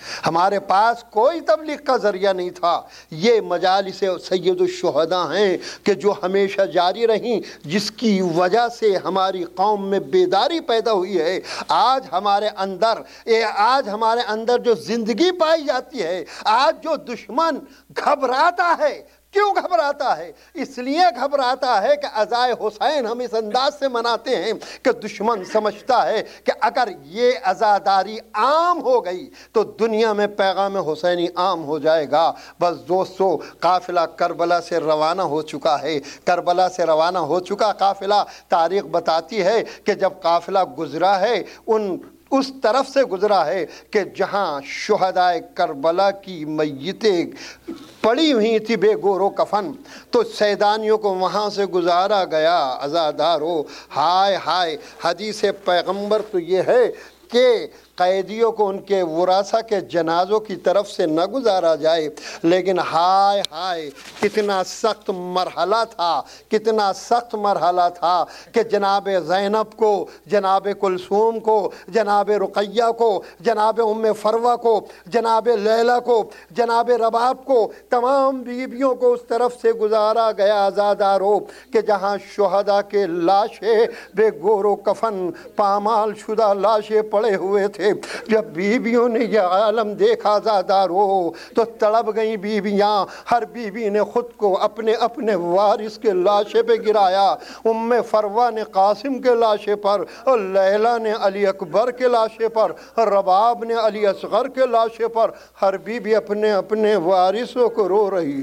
ہمارے پاس کوئی تبلیغ کا ذریعہ نہیں تھا۔ یہ مجالس سید الشہداء ہیں کہ جو ہمیشہ جاری رہیں، جس کی وجہ سے ہماری قوم میں بیداری پیدا ہوئی ہے۔ آج ہمارے اندر آج ہمارے اندر جو زندگی پائی جاتی ہے، آج جو دشمن گھبراتا ہے، کیوں گھبراتا ہے؟ اس لیے گھبراتا ہے کہ عزائے حسین ہم اس انداز سے مناتے ہیں کہ دشمن سمجھتا ہے کہ اگر یہ عزاداری عام ہو گئی تو دنیا میں پیغام حسینی عام ہو جائے گا۔ بس دوستو، قافلہ کربلا سے روانہ ہو چکا ہے، کربلا سے روانہ ہو چکا قافلہ۔ تاریخ بتاتی ہے کہ جب قافلہ گزرا ہے، ان اس طرف سے گزرا ہے کہ جہاں شہدائے کربلا کی میتیں پڑی ہوئی تھی بے گور و کفن، تو سیدانیوں کو وہاں سے گزارا گیا۔ عزادارو، ہائے ہائے، حدیث پیغمبر تو یہ ہے کہ قیدیوں کو ان کے ورثاء کے جنازوں کی طرف سے نہ گزارا جائے، لیکن ہائے ہائے کتنا سخت مرحلہ تھا، کتنا سخت مرحلہ تھا کہ جناب زینب کو، جناب کلثوم کو، جناب رقیہ کو، جناب ام فروہ کو، جناب لیلہ کو، جناب رباب کو، تمام بیویوں کو اس طرف سے گزارا گیا عزادارو کہ جہاں شہداء کے لاشیں بے گور و کفن پامال شدہ لاشیں پڑے ہوئے تھے۔ جب بیویوں نے یہ عالم دیکھا عزادارو تو تڑپ گئیں بیویاں، ہر بیوی نے خود کو اپنے اپنے وارث کے لاشے پہ گرایا۔ ام فروہ نے قاسم کے لاشے پر، اور لیلہ نے علی اکبر کے لاشے پر، رباب نے علی اصغر کے لاشے پر، ہر بیوی اپنے اپنے وارثوں کو رو رہی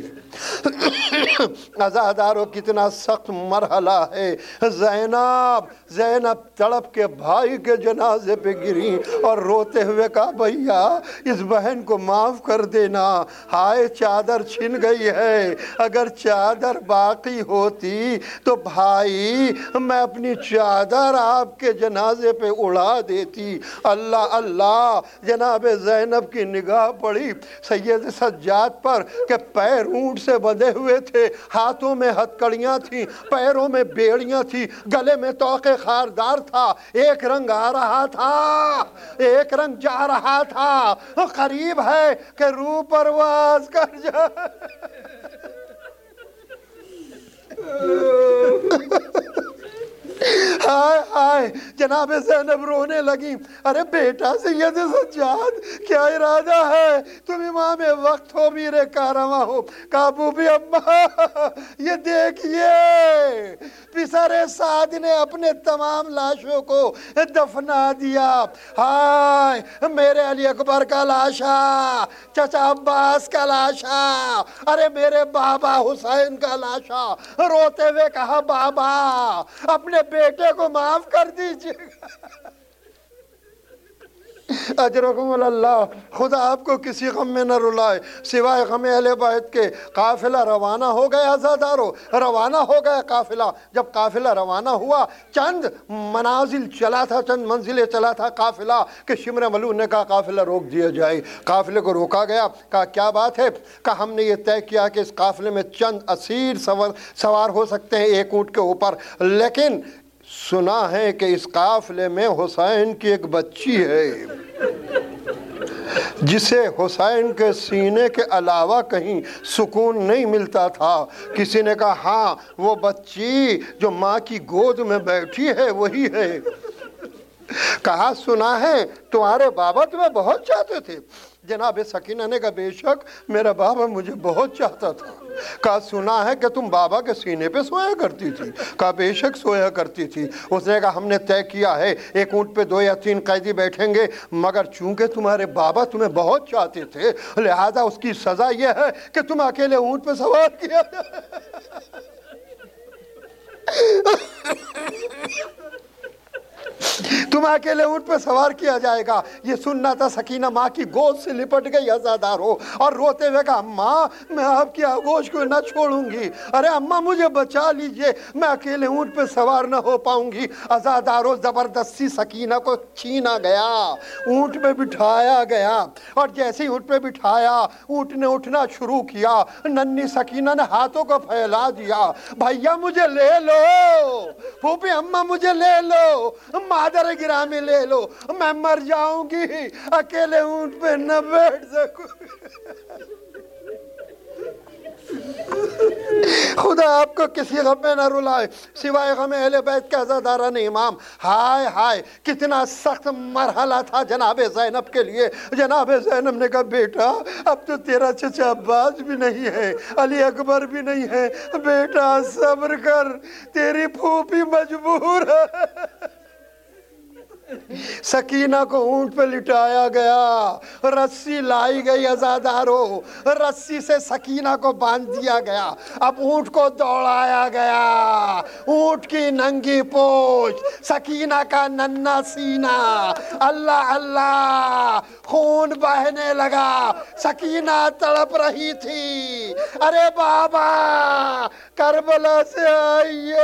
ہے۔ عزادارو کتنا سخت مرحلہ ہے۔ زینب زینب تڑپ کے بھائی کے جنازے پہ گری اور روتے ہوئے کہا بھیا اس بہن کو معاف کر دینا، ہائے چادر چھن گئی ہے، اگر چادر باقی ہوتی تو بھائی میں اپنی چادر آپ کے جنازے پہ اڑا دیتی۔ اللہ اللہ، جناب زینب کی نگاہ پڑی سید سجاد پر کہ پیر اونٹ سے بندھے ہوئے تھے، ہاتھوں میں ہتکڑیاں تھیں، پیروں میں بیڑیاں تھیں، گلے میں توق خاردار تھا، ایک رنگ آ رہا تھا، ایک رنگ جا رہا تھا، قریب ہے کہ روح پرواز کر جائے۔ ہائے ہائے، جناب زینب رونے لگیں، ارے بیٹا سید سجاد کیا ارادہ ہے؟ تم امام وقت ہو، میر کارواں ہو۔ کابو بھی اماں یہ دیکھئے پسر سعد نے اپنے تمام لاشوں کو دفنا دیا۔ ہائے میرے علی اکبر کا لاشا، چچا عباس کا لاشا، ارے میرے بابا حسین کا لاشا۔ روتے ہوئے کہا بابا اپنے بیٹے کو معاف کر دیجئے گا۔ اجرکم اللہ، خدا آپ کو کسی غم میں نہ رلائے سوائے غم اہل بیت کے۔ قافلہ روانہ ہو گیا عزادارو، روانہ ہو گیا قافلہ۔ جب قافلہ روانہ ہوا، چند منازل چلا تھا، چند منزلیں چلا تھا قافلہ کہ شمر ملون نے کہا قافلہ روک دیا جائے۔ قافلے کو روکا گیا، کہا کیا بات ہے؟ کہا ہم نے یہ طے کیا کہ اس قافلے میں چند اسیر سوار ہو سکتے ہیں ایک اونٹ کے اوپر، لیکن سنا ہے کہ اس قافلے میں حسین کی ایک بچی ہے جسے حسین کے سینے کے علاوہ کہیں سکون نہیں ملتا تھا۔ کسی نے کہا ہاں وہ بچی جو ماں کی گود میں بیٹھی ہے وہی ہے۔ کہا سنا ہے تمہارے بابا تمہیں بہت چاہتے تھے۔ جناب سکینہ نے کہا بے شک میرا بابا مجھے بہت چاہتا تھا۔ کہا سنا ہے کہ تم بابا کے سینے پہ سویا کرتی تھی۔ کہا بے شک سویا کرتی تھی۔ اس نے کہا ہم نے طے کیا ہے ایک اونٹ پہ دو یا تین قیدی بیٹھیں گے، مگر چونکہ تمہارے بابا تمہیں بہت چاہتے تھے لہذا اس کی سزا یہ ہے کہ تم اکیلے اونٹ پہ سوار کیا تم اکیلے اونٹ پہ سوار کیا جائے گا۔ یہ سننا تھا، سکینہ ماں کی گود سے لپٹ گئی عزادارو اور روتے ہوئے کہا اماں میں آپ کی آغوش کو نہ چھوڑوں گی، ارے اماں مجھے بچا لیجئے، میں اکیلے اونٹ پہ سوار نہ ہو پاؤں گی۔ عزادارو زبردستی سکینہ کو چھینا گیا، اونٹ پہ بٹھایا گیا، اور جیسے ہی اونٹ پہ بٹھایا اونٹ نے اٹھنا شروع کیا۔ ننھی سکینہ نے ہاتھوں کو پھیلا دیا، بھیا مجھے لے لو، پھوپھی اماں مجھے لے لو، مادر گرامی मेरा में ले लो, मैं मर जाऊंगी, अकेले ऊंट पे न बैठ सकूं। खुदा आपको किसी गम में न रुलाए सिवाय गम अहले बैत के अज़ादारान इमाम। हाय हाय कितना सख्त मरहला था जनाब ज़ैनब के लिए। जनाब ज़ैनब ने कहा बेटा अब तो तेरा चचा अब्बास भी नहीं है, अली अकबर भी नहीं है, बेटा सब्र कर, तेरी फूफी मजबूर है। सकीना को ऊंट पे लिटाया गया, रस्सी लाई गई अज़ादारों, रस्सी से सकीना को बांध दिया गया। अब ऊंट को दौड़ाया गया, ऊंट की नंगी पोंछ, सकीना का नन्हा सीना, अल्लाह अल्लाह खून बहने लगा। सकीना तड़प रही थी, अरे बाबा करबला से आइए।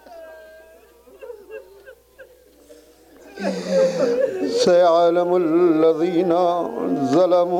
सयअलमुल्लज़ीना ज़लमू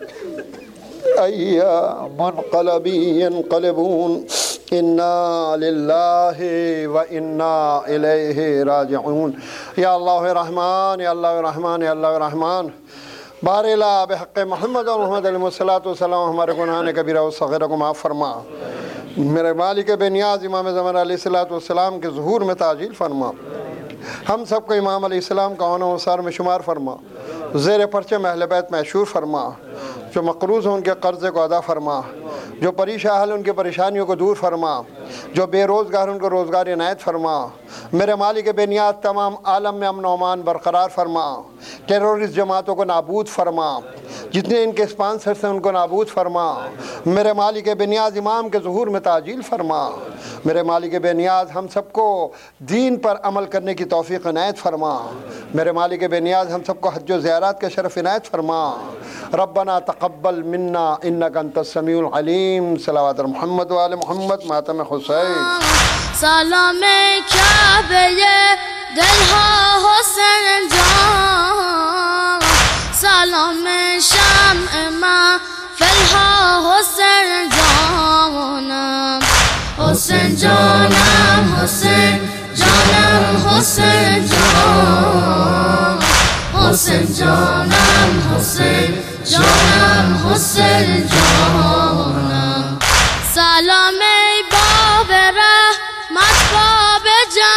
अय्या मुनक़लबी यनक़लिबून इन्ना लिल्लाहि व इन्ना इलैहि राजिऊन। या अल्लाह रहमान, या अल्लाह रहमान, या अल्लाह रहमान, बारिला बिहक़्क़ि मोहम्मद और मोहम्मद अलैहिस्सलातु वस्सलाम हमारे गुनाह कबीरा व सग़ीरा को माफ़ फरमा। मेरे मालिक बेनियाज़ इमाम ज़मान अलैहिस्सलातु वस्सलाम के ज़ुहूर में ताजील फरमा। हम सबको इमाम अलैहिस्सलाम का आना वसार में शुमार फरमा। ज़ेर परचम अहले बैत महशूर फरमा। जो मक़रूज़ हों उनके कर्ज़े को अदा फरमा, जो परेशान उनकी परेशानियों को दूर फरमा, जो बेरोज़गार उनको रोज़गार इनायत फरमा। मेरे मालिक बेनियाज़ तमाम आलम में अमन अमान बरकरार फरमा। टेररिस्ट जमातों को नाबूद फरमा, जितने इनके स्पॉन्सर्स हैं उनको नाबूद फरमा। मेरे मालिक बेनियाज़ इमाम के ज़ुहूर में ताजील फरमा। मेरे मालिक बेनियाज़ हम सबको दीन पर अमल करने की तौफ़ीक़ इनायत फरमा। मेरे मालिक बेनियाज़ हम सबको हज व ज़ियारत के शरफ़ इनायत फरमा। रब्बना तक़ब्बल मिन्ना इन्नका अंतस समीउल अलीम। सलावत मोहम्मद व आले मोहम्मद मातम हुसैन। सलाम काबे दिलहा हुसैन जान, सलाम शाम फिलहा हुसैन जान। हुसैन जानम हुसैन जानम हुसैन जान, हुसैन जानम हुसैन जानम हुसैन जान। सलाम बाबे रहमत बाबे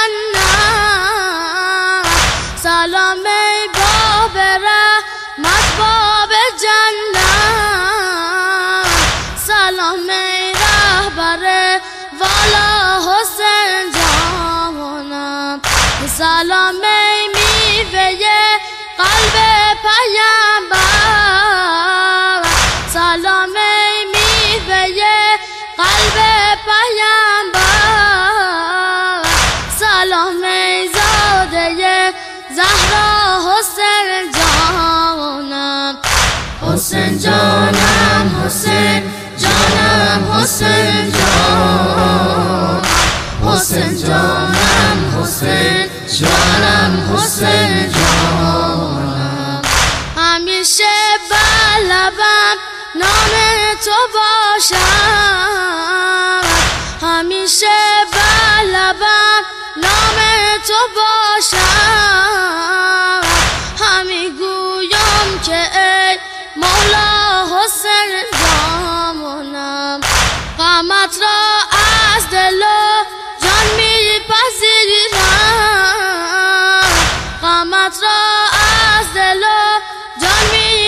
जन्नत, सलाम बाबे रहमत बाबे जन्नत। सलाम रहबर वाला हुसैन जान, सलाम मीवे क़ल्बे पैगंबर, सलाम मीवे क़ल्बे पैगंबर। सलाम ज़ादे ज़हरा हुसैन जान, हुसैन जानम हुसैन जानम हुसैन जान, हुसैन जानम हुसैन जानम हुसैन जान। हमेशा बालबम नाम तो बाशम, हमेशा बालबम नाम तो बाशम। हमें गुयाम के मौला हुसैन जामनम। कामत را از دل و جان میپذیرم، قامت را از دل و جان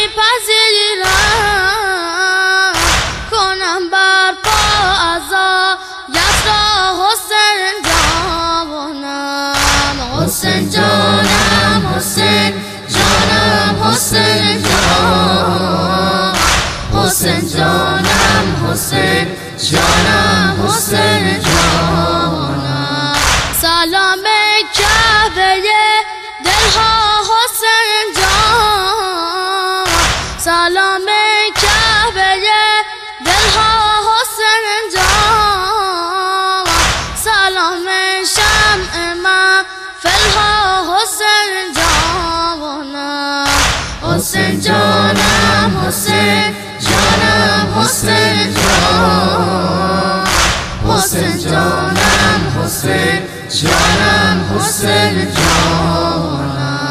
میپذیرم. کنم بر پا عزایت را حسین جانم، حسین جانم حسین جانم حسین جانم، حسین جانم حسین جانم حسین جانم. سلام کعبه دلها حسین جان، سلام کعبه دلها حسین جان. سلام شمع من فلها حسین جانم، حسین جانم حسین جانم حسین جان، حسین جانم حسین جانم حسین جانم.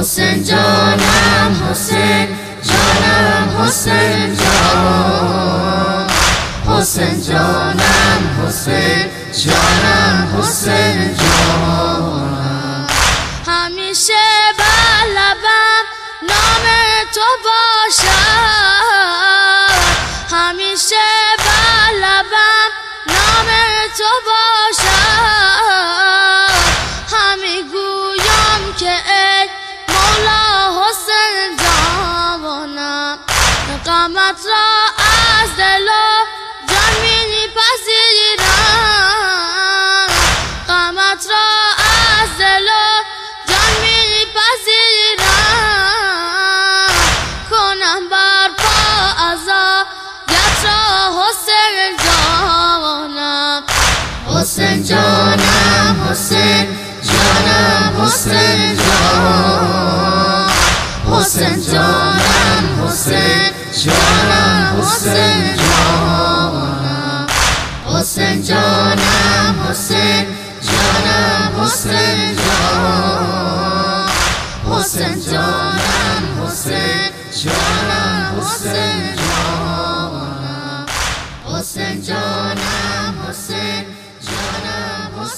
حسین جانم حسین جانم حسین جان حسین جانم حسین جانم حسین جان همیشه بر لبم نام تو باشد همیشه بر لبم نام تو باشد همی گویم که ای مولا حسین جانم غمت را از دل و جان میپذیرم غمت را از دل و جان میپذیرم کنم بر پا عزایت را حسین جانم حسین جانم حسین جانم حسین جان حسین جانم حسین جانم حسین جان حسین جانم حسین جانم حسین جان حسین جانم حسین جانم حسین جان حسین جان